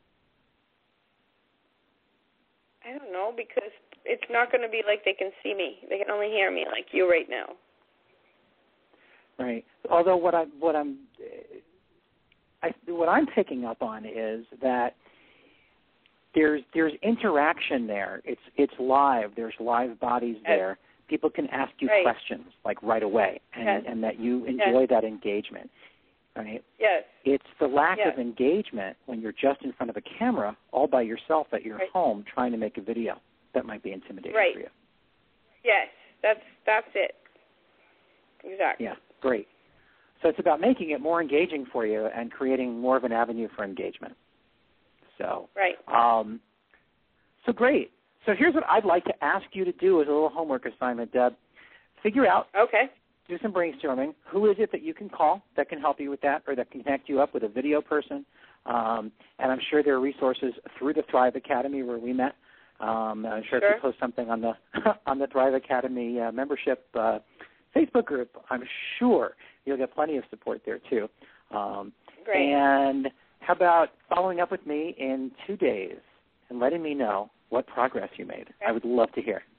I don't know, because it's not going to be like they can see me. They can only hear me like you right now. Right. Although what I what I'm I, what I'm picking up on is that there's there's interaction there. It's it's live. There's live bodies yes. there. People can ask you right. questions like right away, and, yes. and that you enjoy yes. that engagement. Right? Yes. It's the lack yes. of engagement when you're just in front of a camera all by yourself at your right. home trying to make a video that might be intimidating right. for you. Yes, that's that's it. Exactly. Yeah, great. So it's about making it more engaging for you and creating more of an avenue for engagement. So, right. Um, so great. So here's what I'd like to ask you to do as a little homework assignment, Deb. Figure out, okay. do some brainstorming. Who is it that you can call that can help you with that, or that can connect you up with a video person? Um, and I'm sure there are resources through the Thrive Academy where we met. Um, I'm sure, sure if you post something on the on the Thrive Academy uh, membership uh, Facebook group, I'm sure you'll get plenty of support there too. Um, Great. And how about following up with me in two days and letting me know what progress you made? Okay. I would love to hear.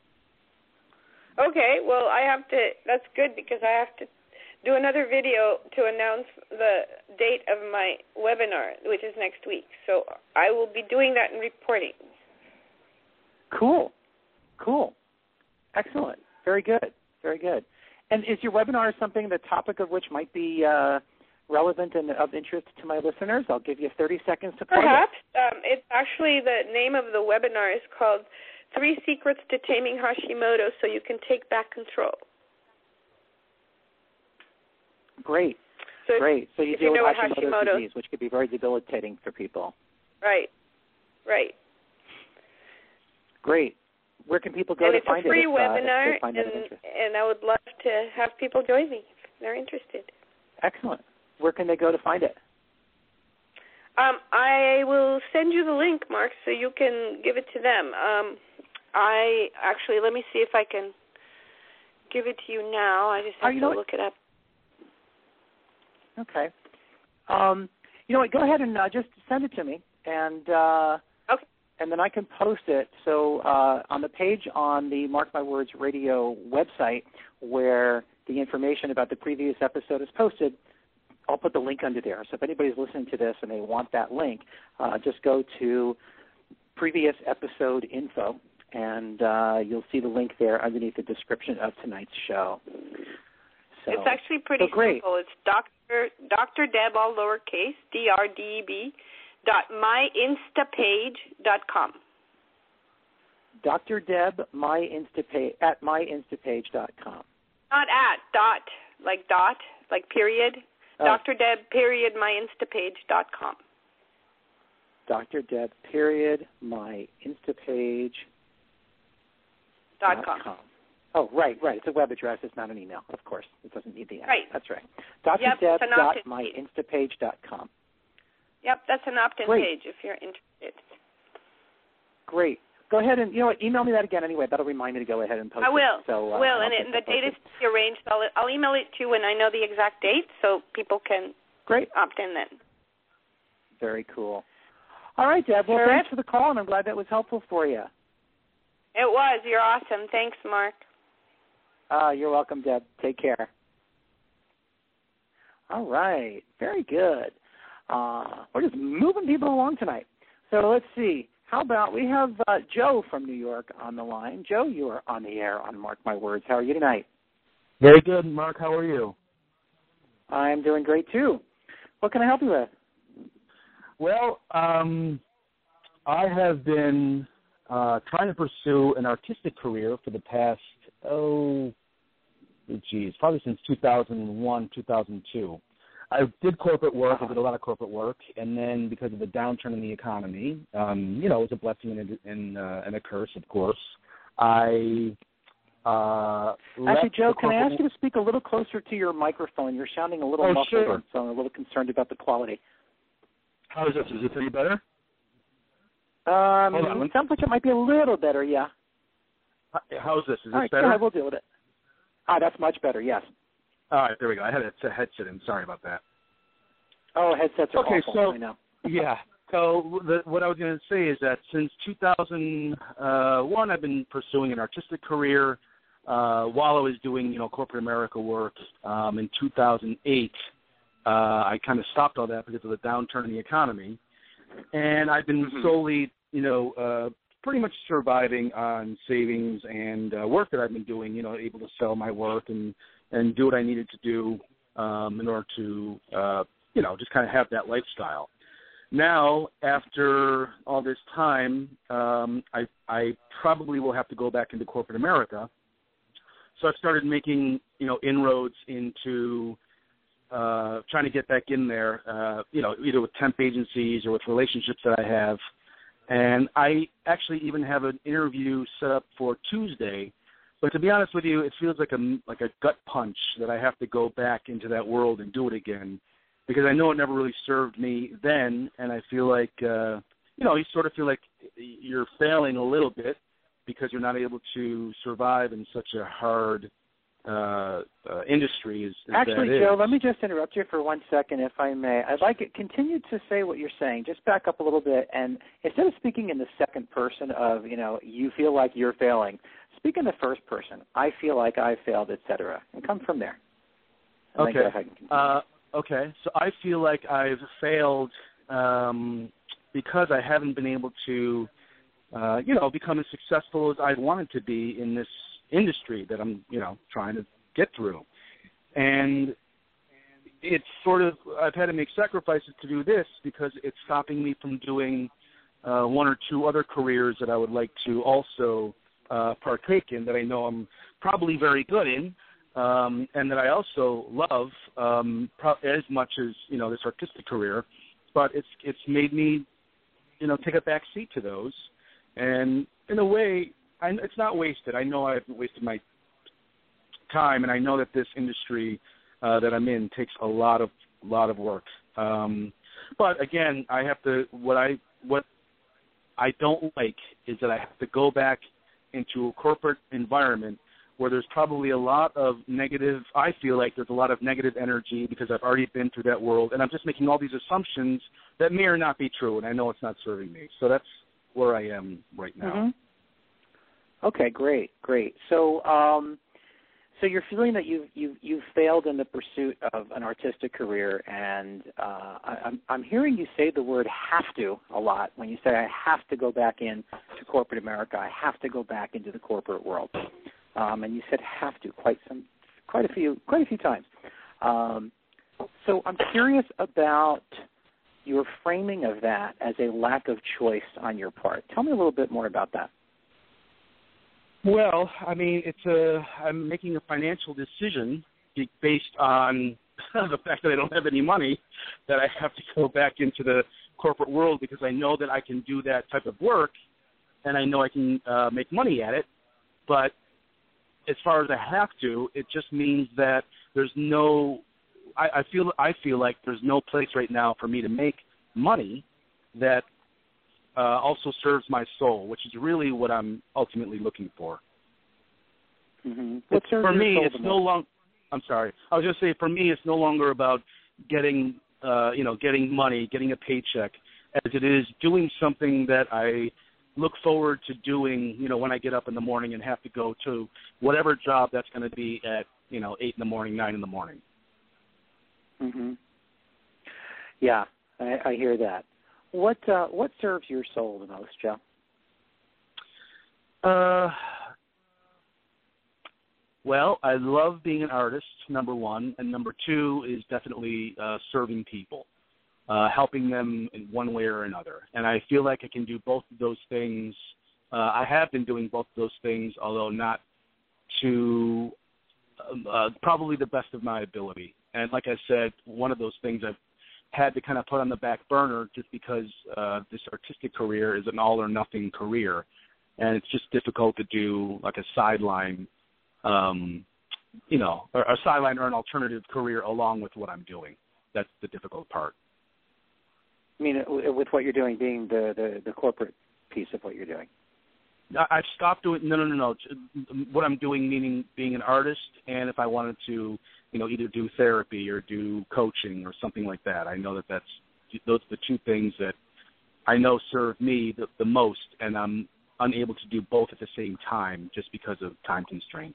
Okay. Well, I have to. That's good, because I have to do another video to announce the date of my webinar, which is next week. So I will be doing that and reporting. Cool. Cool. Excellent. Very good. Very good. And is your webinar something, the topic of which might be uh, relevant and of interest to my listeners? I'll give you thirty seconds to plug Perhaps. it. Um, it's actually, the name of the webinar is called Three Secrets to Taming Hashimoto So You Can Take Back Control. Great. So Great. So you if deal you know with what Hashimoto's Hashimoto, disease, which could be very debilitating for people. Right. Right. Great. Where can people go and to it's find a free it? If, webinar, uh, if they find and, that of interest? and I would love to have people join me if they're interested. Excellent. Where can they go to find it? Um, I will send you the link, Mark, so you can give it to them. Um, I actually, let me see if I can give it to you now. I just have oh, you to know look it up. Okay. Um, you know what? Go ahead and uh, just send it to me, and uh, okay. and then I can post it. So uh, on the page on the Mark My Words Radio website, where the information about the previous episode is posted, I'll put the link under there. So if anybody's listening to this and they want that link, uh, just go to previous episode info, and uh, you'll see the link there underneath the description of tonight's show. So, it's actually pretty so great. simple. It's Doctor Doctor Deb, all lowercase, D R D E B, dot my instapage dot com. Doctor Deb, my Instapage, at my instapage dot com. Not at, dot, like dot, like period. Oh. Doctor Deb, period, my instapage dot com. Doctor Deb, period, my instapage dot com. com. Oh, right, right. It's a web address. It's not an email, of course. It doesn't need the ad. Right. That's right. Doctor Yep, Deb it's an dot opt-in my page. instapage dot com. Yep, that's an opt-in Great. page if you're interested. Great. Go ahead and, you know what, email me that again anyway. That'll remind me to go ahead and post I will. it. So, uh, will, I'll and, get it, and that the date is posted. arranged. I'll, I'll email it to you when I know the exact date so people can Great. opt in then. Very cool. All right, Deb. Well, Sure. thanks for the call, and I'm glad that was helpful for you. It was. You're awesome. Thanks, Mark. Uh, you're welcome, Deb. Take care. All right. Very good. Uh, we're just moving people along tonight. So let's see. How about we have uh, Joe from New York on the line. Joe, you are on the air on Mark My Words. How are you tonight? Very good, Mark. How are you? I'm doing great, too. What can I help you with? Well, um, I have been uh, trying to pursue an artistic career for the past, oh, geez, probably since two thousand one, two thousand two. I did corporate work. I did a lot of corporate work, and then because of the downturn in the economy, um, you know, it was a blessing and a, and, uh, and a curse, of course. I uh, Actually, Joe, can I ask corporate... you to speak a little closer to your microphone? You're sounding a little oh, muffled, sure. so I'm a little concerned about the quality. How is this? Is it any better? Um, Hold on. it sounds like it might be a little better, yeah. How is this? Is All this right, better? yeah, we'll deal with it. Ah, that's much better, yes. All right, there we go. I had a headset in. Sorry about that. Oh, headsets are okay, awful. so, I know. yeah. So the, what I was going to say is that since two thousand one, I've been pursuing an artistic career uh, while I was doing, you know, corporate America work. Um, in two thousand eight, uh, I kind of stopped all that because of the downturn in the economy. And I've been mm-hmm. solely, you know, uh, pretty much surviving on savings and uh, work that I've been doing, you know, able to sell my work and, and do what I needed to do um, in order to, uh, you know, just kind of have that lifestyle. Now, after all this time, um, I, I probably will have to go back into corporate America. So I've started making, you know, inroads into uh, trying to get back in there, uh, you know, either with temp agencies or with relationships that I have. And I actually even have an interview set up for Tuesday. But to be honest with you, it feels like a, like a gut punch that I have to go back into that world and do it again, because I know it never really served me then, and I feel like, uh, you know, you sort of feel like you're failing a little bit because you're not able to survive in such a hard uh, uh, industry as, as Actually, that Joe, is. let me just interrupt you for one second, if I may. I'd like it continue to say what you're saying. Just back up a little bit, and instead of speaking in the second person of, you know, you feel like you're failing, speak in the first person. I feel like I failed, et cetera, and come from there. And okay. Then go ahead and continue. Uh, okay. So I feel like I've failed um, because I haven't been able to, uh, you know, become as successful as I wanted to be in this industry that I'm, you know, trying to get through. And it's sort of, I've had to make sacrifices to do this because it's stopping me from doing uh, one or two other careers that I would like to also uh, partake in that I know I'm probably very good in, um, and that I also love um, pro- as much as, you know, this artistic career. But it's it's made me, you know, take a back seat to those. And in a way, I, it's not wasted. I know I haven't wasted my time, and I know that this industry uh, that I'm in takes a lot of lot of work. Um, but again, I have to. What I what I don't like is that I have to go back into a corporate environment where there's probably a lot of negative. I feel like there's a lot of negative energy because I've already been through that world, and I'm just making all these assumptions that may or not be true, and I know it's not serving me. So that's where I am right now. Mm-hmm. Okay, great, great. So, um, so you're feeling that you've you've you've failed in the pursuit of an artistic career, and uh, I, I'm I'm hearing you say the word "have to" a lot when you say I have to go back in to corporate America. I have to go back into the corporate world, um, and you said "have to" quite some quite a few quite a few times. Um, so I'm curious about your framing of that as a lack of choice on your part. Tell me a little bit more about that. Well, I mean, it's a, I'm making a financial decision based on the fact that I don't have any money, that I have to go back into the corporate world because I know that I can do that type of work and I know I can uh, make money at it. But as far as I have to, it just means that there's no, I, I feel I feel like there's no place right now for me to make money that Uh, also serves my soul, which is really what I'm ultimately looking for. Mm-hmm. It's, for me, it's no longer. I'm sorry. I was going to say, for me, it's no longer about getting, uh, you know, getting money, getting a paycheck, as it is doing something that I look forward to doing. You know, when I get up in the morning and have to go to whatever job that's going to be at, you know, eight in the morning, nine in the morning. Mm-hmm. Yeah, I, I hear that. What uh, what serves your soul the most, Joe? Uh, well, I love being an artist, number one, and number two is definitely uh, serving people, uh, helping them in one way or another. And I feel like I can do both of those things. Uh, I have been doing both of those things, although not to uh, probably the best of my ability. And like I said, one of those things I've had to kind of put on the back burner just because uh, this artistic career is an all-or-nothing career, and it's just difficult to do like a sideline, um, you know, or a sideline or an alternative career along with what I'm doing. That's the difficult part. I mean, with what you're doing being the, the, the corporate piece of what you're doing? I've stopped doing, no, no, no, no. What I'm doing meaning being an artist, and if I wanted to, you know, either do therapy or do coaching or something like that. I know that that's, those are the two things that I know serve me the, the most, and I'm unable to do both at the same time just because of time constraints.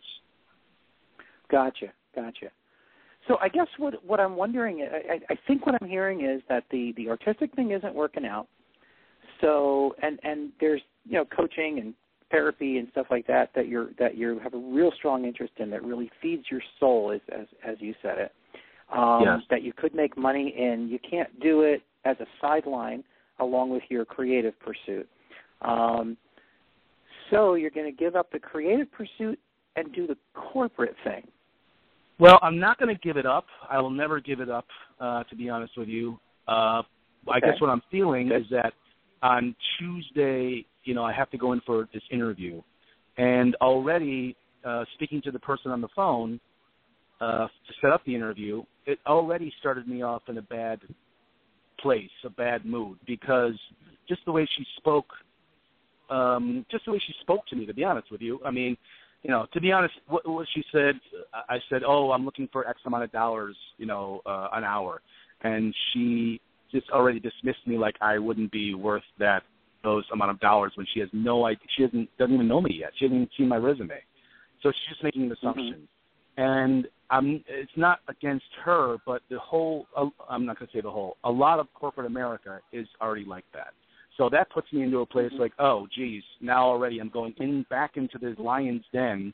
Gotcha, gotcha. So I guess what what I'm wondering, I, I think what I'm hearing is that the, the artistic thing isn't working out. So, and, and there's, you know, coaching and therapy and stuff like that that you're that you have a real strong interest in that really feeds your soul, as as, as you said it. Um, yes. That you could make money in. You can't do it as a sideline along with your creative pursuit. Um, so you're going to give up the creative pursuit and do the corporate thing. Well, I'm not going to give it up. I will never give it up, uh, to be honest with you. Uh, okay. I guess what I'm feeling Good. is that on Tuesday, you know, I have to go in for this interview. And already uh, speaking to the person on the phone uh, to set up the interview, it already started me off in a bad place, a bad mood, because just the way she spoke, um, just the way she spoke to me, to be honest with you. I mean, you know, to be honest, what, what she said, I said, oh, I'm looking for X amount of dollars, you know, uh, an hour. And she just already dismissed me like I wouldn't be worth that those amount of dollars when she has no idea. She doesn't doesn't even know me yet. She hasn't even seen my resume, so she's just making an assumption. Mm-hmm. And I'm it's not against her, but the whole uh, I'm not going to say the whole. A lot of corporate America is already like that. So that puts me into a place mm-hmm. like, oh, geez, now already I'm going in back into this lion's den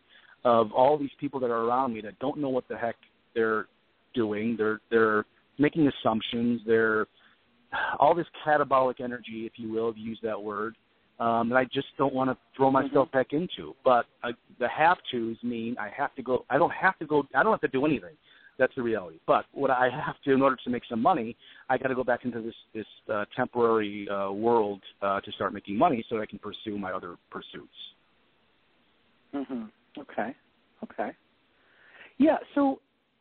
of all these people that are around me that don't know what the heck they're doing. They're they're making assumptions. They're all this catabolic energy, if you will, if you use that word, um, that I just don't want to throw myself mm-hmm. back into. But uh, the have-tos mean I have to go. I don't have to go. I don't have to do anything. That's the reality. But what I have to, in order to make some money, I got to go back into this this uh, temporary uh, world uh, to start making money, so I can pursue my other pursuits. Mm-hmm. Okay. Okay. Yeah. So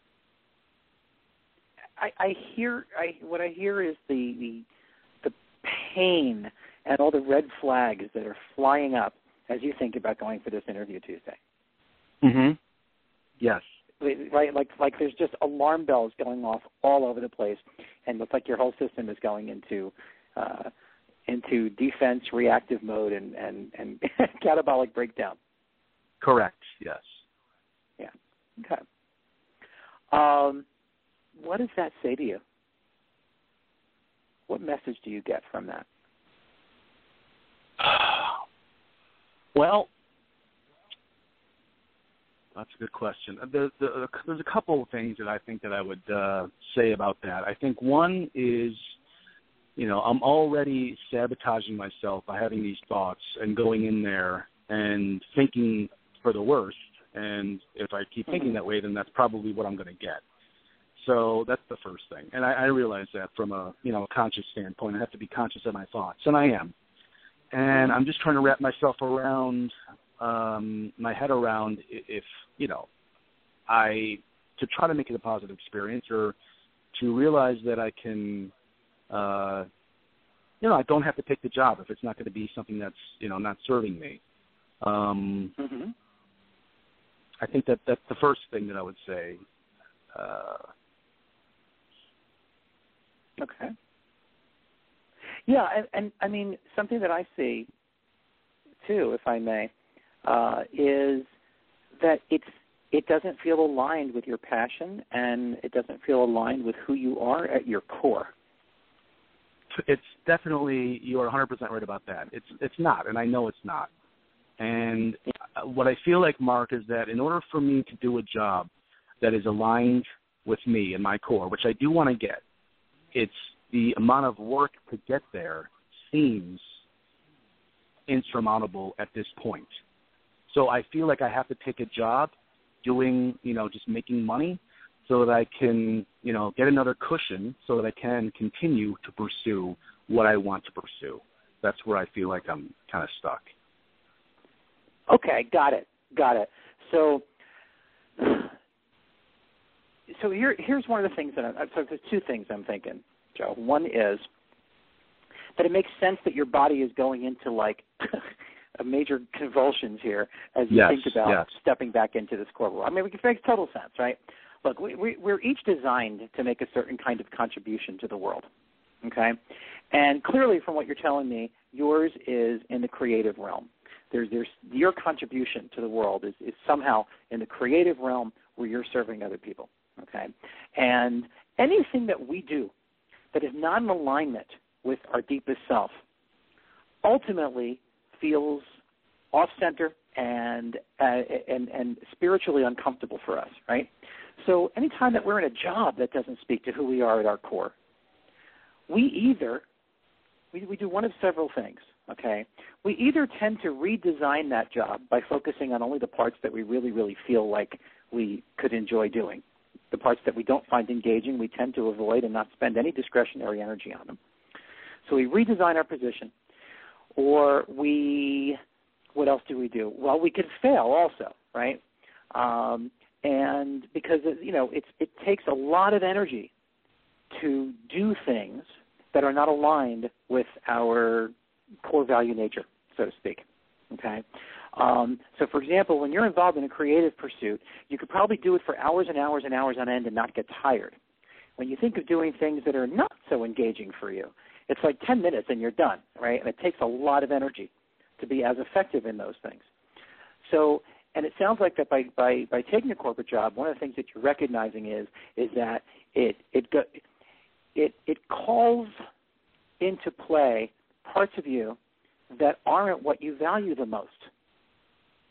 I, I hear. I what I hear is the, the the pain and all the red flags that are flying up as you think about going for this interview Tuesday. Mm-hmm. Yes. Right, like like there's just alarm bells going off all over the place, and looks like your whole system is going into uh, into defense, reactive mode, and and, and catabolic breakdown. Correct. Yes. Yeah. Okay. Um, what does that say to you? What message do you get from that? Well, that's a good question. The, the, there's a couple of things that I think that I would uh, say about that. I think one is, you know, I'm already sabotaging myself by having these thoughts and going in there and thinking for the worst. And if I keep thinking mm-hmm. that way, then that's probably what I'm going to get. So that's the first thing. And I, I realize that from a, you know, a conscious standpoint. I have to be conscious of my thoughts, and I am. And I'm just trying to wrap myself around Um, my head around if, you know, I, to try to make it a positive experience or to realize that I can, uh, you know, I don't have to take the job if it's not going to be something that's, you know, not serving me. Um, mm-hmm. I think that that's the first thing that I would say. Uh, okay. Yeah, and, and I mean, something that I see, too, if I may, Uh, is that it's it doesn't feel aligned with your passion, and it doesn't feel aligned with who you are at your core. It's definitely, you are one hundred percent right about that. It's it's not, and I know it's not. And what I feel like, Mark, is that in order for me to do a job that is aligned with me and my core, which I do want to get, it's the amount of work to get there seems insurmountable at this point. So I feel like I have to take a job doing, you know, just making money so that I can, you know, get another cushion so that I can continue to pursue what I want to pursue. That's where I feel like I'm kind of stuck. Okay, got it, got it. So, so here, here's one of the things that I'm, so there's two things I'm thinking, Joe. One is that it makes sense that your body is going into like a major convulsions here as you yes, think about yes. stepping back into this core world. I mean, it makes total sense, right? Look, we, we, we're each designed to make a certain kind of contribution to the world, okay? And clearly from what you're telling me, yours is in the creative realm. There's, there's your contribution to the world is, is somehow in the creative realm where you're serving other people, okay? And anything that we do that is not in alignment with our deepest self ultimately feels off-center and, uh, and and spiritually uncomfortable for us, right? So anytime that we're in a job that doesn't speak to who we are at our core, we either, we, we do one of several things, okay? We either tend to redesign that job by focusing on only the parts that we really, really feel like we could enjoy doing. The parts that we don't find engaging, we tend to avoid and not spend any discretionary energy on them. So we redesign our position. Or we, what else do we do? Well, we could fail also, right? Um, and because, you know, it's, it takes a lot of energy to do things that are not aligned with our core value nature, so to speak, okay? Um, so, for example, when you're involved in a creative pursuit, you could probably do it for hours and hours and hours on end and not get tired. When you think of doing things that are not so engaging for you, it's like ten minutes and you're done, right? And it takes a lot of energy to be as effective in those things. So, and it sounds like that by, by, by taking a corporate job, one of the things that you're recognizing is is that it it it it calls into play parts of you that aren't what you value the most.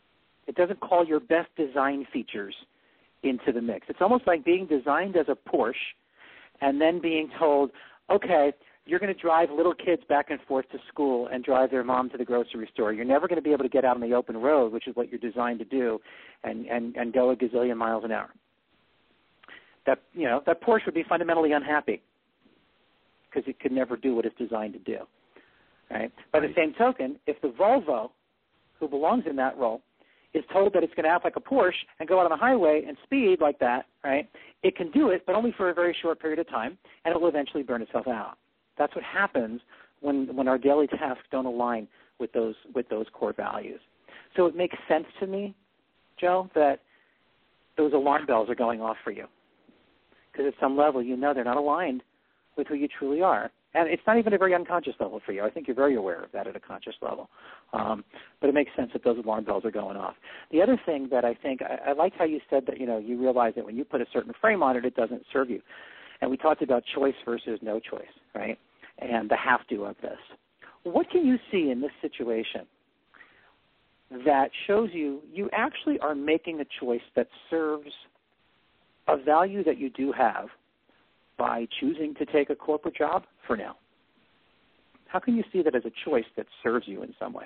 It doesn't call your best design features into the mix. It's almost like being designed as a Porsche and then being told, okay, you're going to drive little kids back and forth to school and drive their mom to the grocery store. You're never going to be able to get out on the open road, which is what you're designed to do, and, and, and go a gazillion miles an hour. That, you know, that Porsche would be fundamentally unhappy because it could never do what it's designed to do. Right? By the same token, if the Volvo, who belongs in that role, is told that it's going to act like a Porsche and go out on the highway and speed like that, right, it can do it, but only for a very short period of time, and it will eventually burn itself out. That's what happens when, when our daily tasks don't align with those with those core values. So it makes sense to me, Joe, that those alarm bells are going off for you, because at some level you know they're not aligned with who you truly are. And it's not even a very unconscious level for you. I think you're very aware of that at a conscious level. Um, but it makes sense that those alarm bells are going off. The other thing that I think, I, I liked how you said that, you know, you realize that when you put a certain frame on it, it doesn't serve you. And we talked about choice versus no choice, right, and the have-to of this. What can you see in this situation that shows you you actually are making a choice that serves a value that you do have by choosing to take a corporate job for now? How can you see that as a choice that serves you in some way?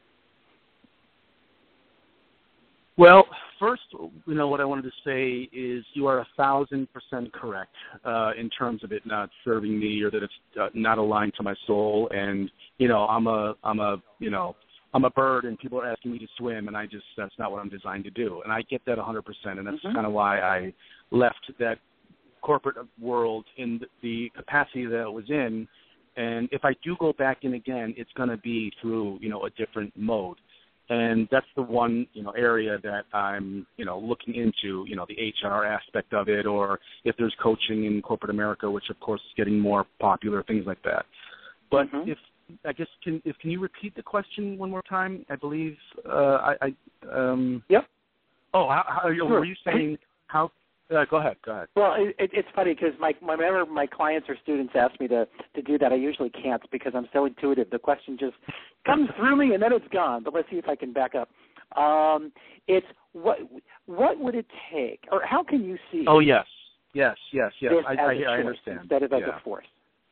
Well, first, you know, what I wanted to say is you are a thousand percent correct uh, in terms of it not serving me, or that it's uh, not aligned to my soul. And you know, I'm a, I'm a, you know, I'm a bird, and people are asking me to swim, and I just that's not what I'm designed to do. And I get that one hundred percent, and that's mm-hmm. kind of why I left that corporate world in the capacity that it was in. And if I do go back in again, it's going to be through, you know, a different mode. And that's the one, you know, area that I'm, you know, looking into, you know, the H R aspect of it, or if there's coaching in corporate America, which of course is getting more popular, things like that. But mm-hmm. if, I guess, can if can you repeat the question one more time? I believe uh, I, I um. Yep. Oh, how, how sure. were you saying how? Uh, go ahead. Go ahead. Well, it, it, it's funny because my, my whenever my clients or students ask me to, to do that, I usually can't because I'm so intuitive. The question just comes through me and then it's gone. But let's see if I can back up. Um, it's what what would it take, or how can you see? Oh yes, yes, yes, yes. This I, as I, a I understand. Instead of as yeah. a force.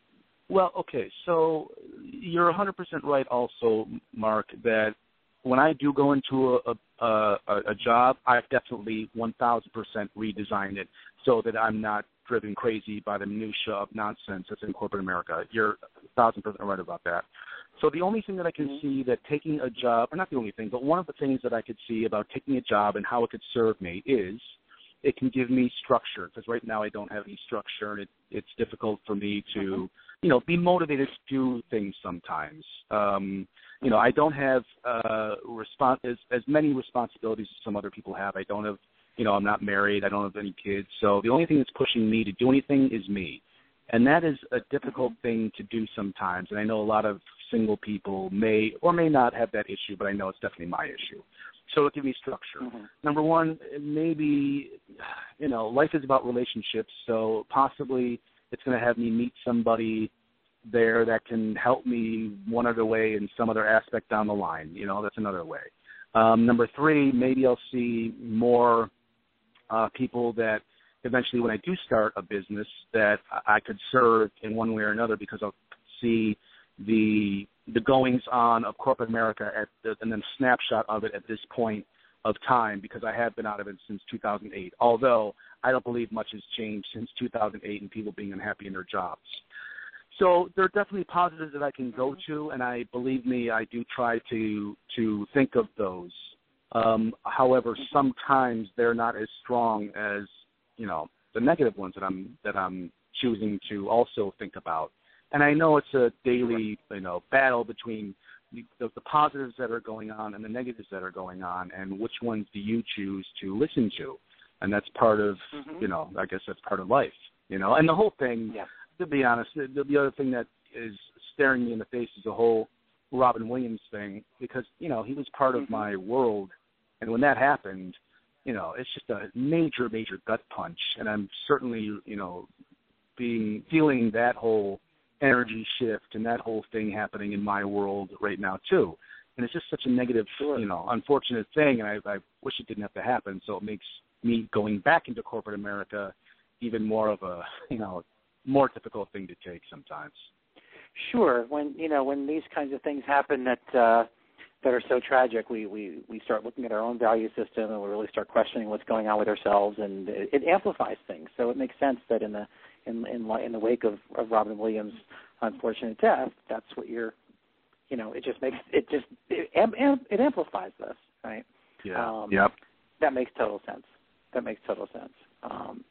Well, okay. So you're one hundred percent right. Also, Mark, that when I do go into a, a, a, a job, I've definitely one thousand percent redesigned it so that I'm not driven crazy by the minutia of nonsense that's in corporate America. You're one thousand percent right about that. So the only thing that I can mm-hmm. see that taking a job, or not the only thing, but one of the things that I could see about taking a job and how it could serve me is it can give me structure, because right now I don't have any structure, and it, it's difficult for me to, mm-hmm. you know, be motivated to do things sometimes. Um, you know, I don't have uh, respons- as, as many responsibilities as some other people have. I don't have, you know, I'm not married. I don't have any kids. So the only thing that's pushing me to do anything is me. And that is a difficult thing to do sometimes. And I know a lot of single people may or may not have that issue, but I know it's definitely my issue. So it'll give me structure. Mm-hmm. Number one, maybe, you know, life is about relationships. So possibly it's going to have me meet somebody there that can help me one other way in some other aspect down the line. You know, that's another way. Um, number three, maybe I'll see more uh, people that eventually when I do start a business that I could serve in one way or another, because I'll see the the goings on of corporate America at the, and then a snapshot of it at this point of time, because I have been out of it since two thousand eight, although I don't believe much has changed since two thousand eight and people being unhappy in their jobs. So there are definitely positives that I can go to, and I believe me, I do try to to think of those. Um, however, sometimes they're not as strong as, you know, the negative ones that I'm that I'm choosing to also think about. And I know it's a daily, you know, battle between the, the, the positives that are going on and the negatives that are going on, and which ones do you choose to listen to? And that's part of, mm-hmm. you know, I guess that's part of life, you know. And the whole thing, yeah. to be honest, the, the other thing that is staring me in the face is the whole Robin Williams thing, because, you know, he was part of mm-hmm. my world. And when that happened, you know, it's just a major, major gut punch. And I'm certainly, you know, being feeling that whole energy shift and that whole thing happening in my world right now too. And it's just such a negative, sure. you know, unfortunate thing, and I, I wish it didn't have to happen. So it makes me going back into corporate America even more of a, you know, more difficult thing to take sometimes. Sure. When, you know, when these kinds of things happen that uh, that are so tragic, we, we, we start looking at our own value system, and we really start questioning what's going on with ourselves, and it, it amplifies things. So it makes sense that in the in in, in the wake of, of Robin Williams' unfortunate death, that's what you're, you know, it just makes it just it, it amplifies this, right? Yeah. Um, yep. That makes total sense. That makes total sense. Um,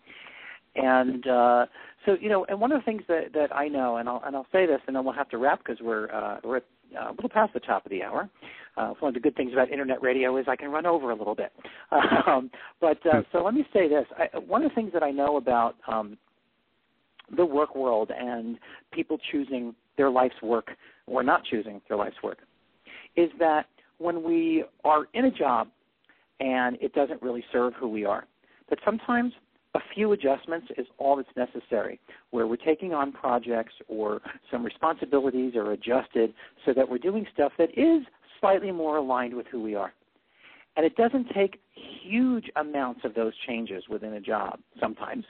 and uh, so, you know, and one of the things that, that I know, and I'll and I'll say this, and then we'll have to wrap because we're uh, we're at, uh, a little past the top of the hour. Uh, one of the good things about internet radio is I can run over a little bit. Um, but uh, so let me say this: I, one of the things that I know about um, the work world and people choosing their life's work or not choosing their life's work is that when we are in a job and it doesn't really serve who we are, that sometimes a few adjustments is all that's necessary, where we're taking on projects or some responsibilities are adjusted so that we're doing stuff that is slightly more aligned with who we are. And it doesn't take huge amounts of those changes within a job sometimes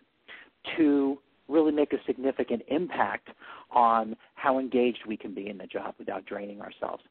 to really make a significant impact on how engaged we can be in the job without draining ourselves.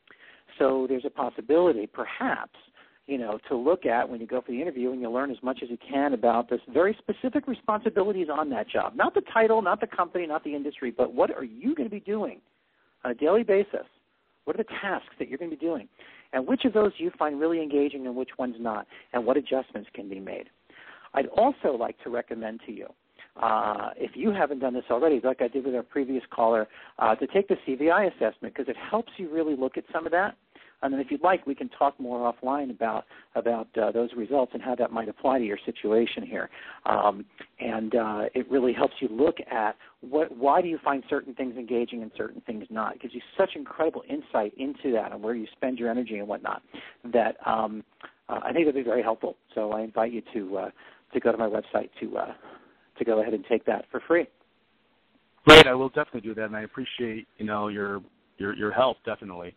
So there's a possibility, perhaps, you know, to look at when you go for the interview and you learn as much as you can about this very specific responsibilities on that job. Not the title, not the company, not the industry, but what are you going to be doing on a daily basis? What are the tasks that you're going to be doing? And which of those do you find really engaging and which ones not? And what adjustments can be made? I'd also like to recommend to you, uh, if you haven't done this already, like I did with our previous caller, uh, to take the C V I assessment because it helps you really look at some of that. And then if you'd like, we can talk more offline about about uh, those results and how that might apply to your situation here. Um, and uh, it really helps you look at what, why do you find certain things engaging and certain things not. It gives you such incredible insight into that and where you spend your energy and whatnot that um, uh, I think it would be very helpful. So I invite you to uh, to go to my website to uh, to go ahead and take that for free. Great, I will definitely do that, and I appreciate you know your your, your help definitely.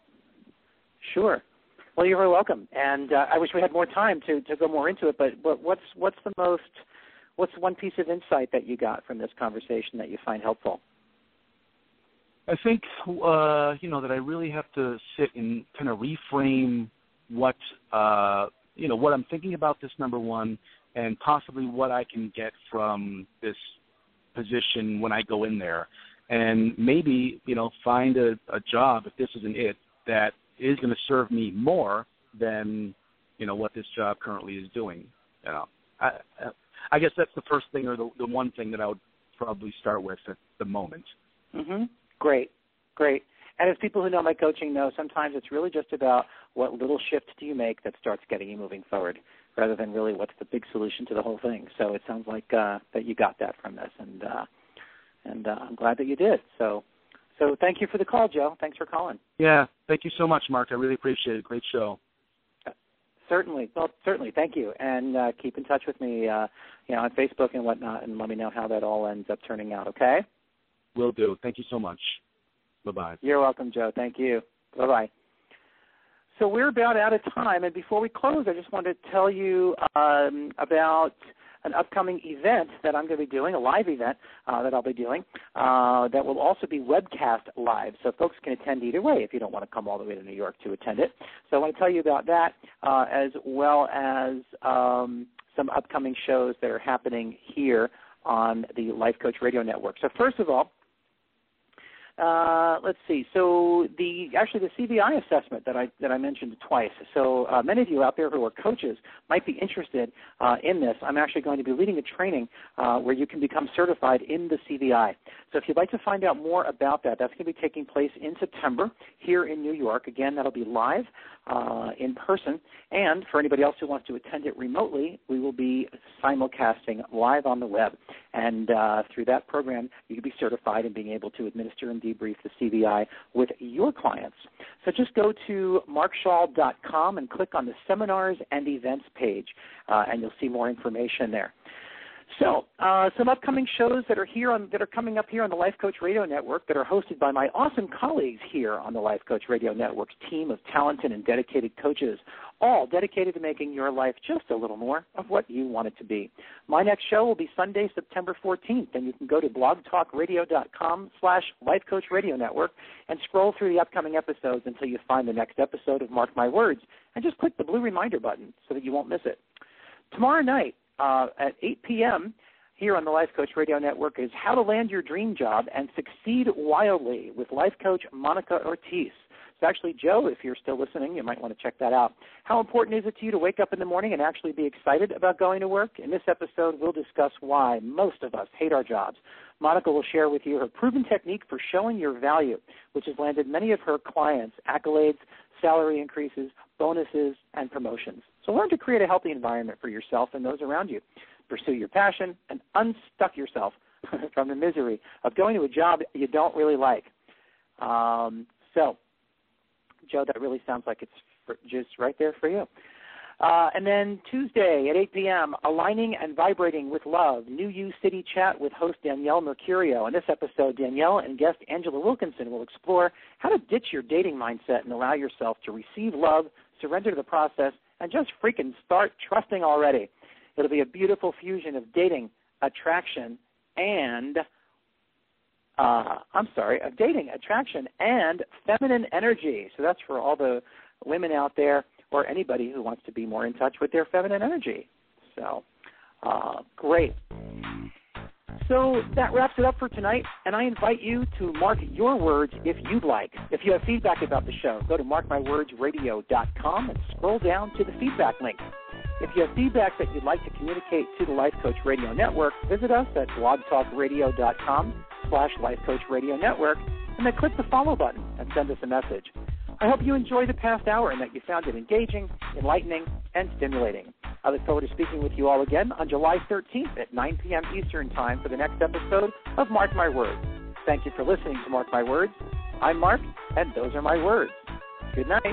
Sure. Well, you're very welcome, and uh, I wish we had more time to, to go more into it. But, but what's what's the most what's one piece of insight that you got from this conversation that you find helpful? I think uh, you know that I really have to sit and kind of reframe what uh, you know what I'm thinking about this, number one, and possibly what I can get from this position when I go in there, and maybe you know find a, a job if this isn't it that is going to serve me more than, you know, what this job currently is doing. You know, I, I guess that's the first thing or the, the one thing that I would probably start with at the moment. Mm-hmm. Great, great. And as people who know my coaching know, sometimes it's really just about what little shift do you make that starts getting you moving forward rather than really what's the big solution to the whole thing. So it sounds like uh, that you got that from this, and uh, and uh, I'm glad that you did. So. So thank you for the call, Joe. Thanks for calling. Yeah, thank you so much, Mark. I really appreciate it. Great show. Uh, certainly. Well, certainly. Thank you. And uh, keep in touch with me uh, you know, on Facebook and whatnot, and let me know how that all ends up turning out, okay? Will do. Thank you so much. Bye-bye. You're welcome, Joe. Thank you. Bye-bye. So we're about out of time, and before we close, I just wanted to tell you um, about an upcoming event that I'm going to be doing, a live event uh, that I'll be doing uh, that will also be webcast live. So folks can attend either way if you don't want to come all the way to New York to attend it. So I want to tell you about that uh, as well as um, some upcoming shows that are happening here on the Life Coach Radio Network. So first of all, Uh, let's see. So the actually the C V I assessment that I that I mentioned twice. So uh, many of you out there who are coaches might be interested uh, in this. I'm actually going to be leading a training uh, where you can become certified in the C V I. So if you'd like to find out more about that, that's going to be taking place in September here in New York. Again, that'll be live uh, in person. And for anybody else who wants to attend it remotely, we will be simulcasting live on the web. And uh, through that program, you can be certified in being able to administer and debrief the C V I with your clients. So just go to mark schall dot com and click on the Seminars and Events page, uh, and you'll see more information there. So, uh, some upcoming shows that are here on that are coming up here on the Life Coach Radio Network that are hosted by my awesome colleagues here on the Life Coach Radio Network's team of talented and dedicated coaches, all dedicated to making your life just a little more of what you want it to be. My next show will be Sunday, September fourteenth, and you can go to blogtalkradio.com slash Life Coach Radio Network and scroll through the upcoming episodes until you find the next episode of Mark My Words, and just click the blue reminder button so that you won't miss it. Tomorrow night, Uh, at eight p.m. here on the Life Coach Radio Network is How to Land Your Dream Job and Succeed Wildly with life coach Monica Ortiz. It's actually, Joe, if you're still listening, you might want to check that out. How important is it to you to wake up in the morning and actually be excited about going to work? In this episode, we'll discuss why most of us hate our jobs. Monica will share with you her proven technique for showing your value, which has landed many of her clients accolades, salary increases, bonuses, and promotions. So learn to create a healthy environment for yourself and those around you. Pursue your passion and unstuck yourself from the misery of going to a job you don't really like. Um, so, Joe, that really sounds like it's for, just right there for you. Uh, and then Tuesday at eight p.m., Aligning and Vibrating with Love, New You City Chat with host Danielle Mercurio. In this episode, Danielle and guest Angela Wilkinson will explore how to ditch your dating mindset and allow yourself to receive love, surrender to the process, and just freaking start trusting already. It'll be a beautiful fusion of dating, attraction, and, uh, I'm sorry, of dating, attraction, and feminine energy. So that's for all the women out there or anybody who wants to be more in touch with their feminine energy. So, uh, great. So that wraps it up for tonight, and I invite you to mark your words if you'd like. If you have feedback about the show, go to mark my words radio dot com and scroll down to the feedback link. If you have feedback that you'd like to communicate to the Life Coach Radio Network, visit us at blogtalkradio.com slash Life Coach Radio Network, and then click the follow button and send us a message. I hope you enjoyed the past hour and that you found it engaging, enlightening, and stimulating. I look forward to speaking with you all again on July thirteenth at nine p.m. Eastern Time for the next episode of Mark My Words. Thank you for listening to Mark My Words. I'm Mark, and those are my words. Good night.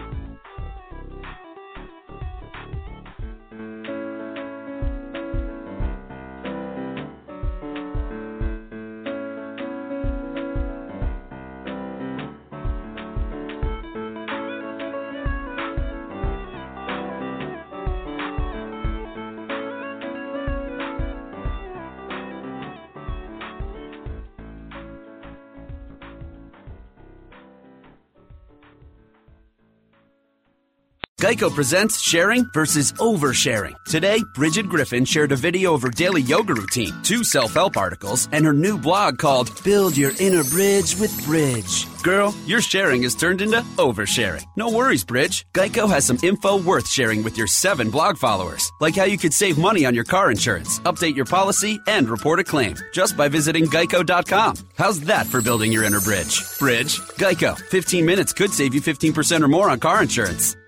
Geico presents sharing versus oversharing. Today, Bridget Griffin shared a video of her daily yoga routine, two self-help articles, and her new blog called Build Your Inner Bridge with Bridge. Girl, your sharing has turned into oversharing. No worries, Bridge. Geico has some info worth sharing with your seven blog followers, like how you could save money on your car insurance, update your policy, and report a claim just by visiting geico dot com. How's that for building your inner bridge? Bridge? Geico. fifteen minutes could save you fifteen percent or more on car insurance.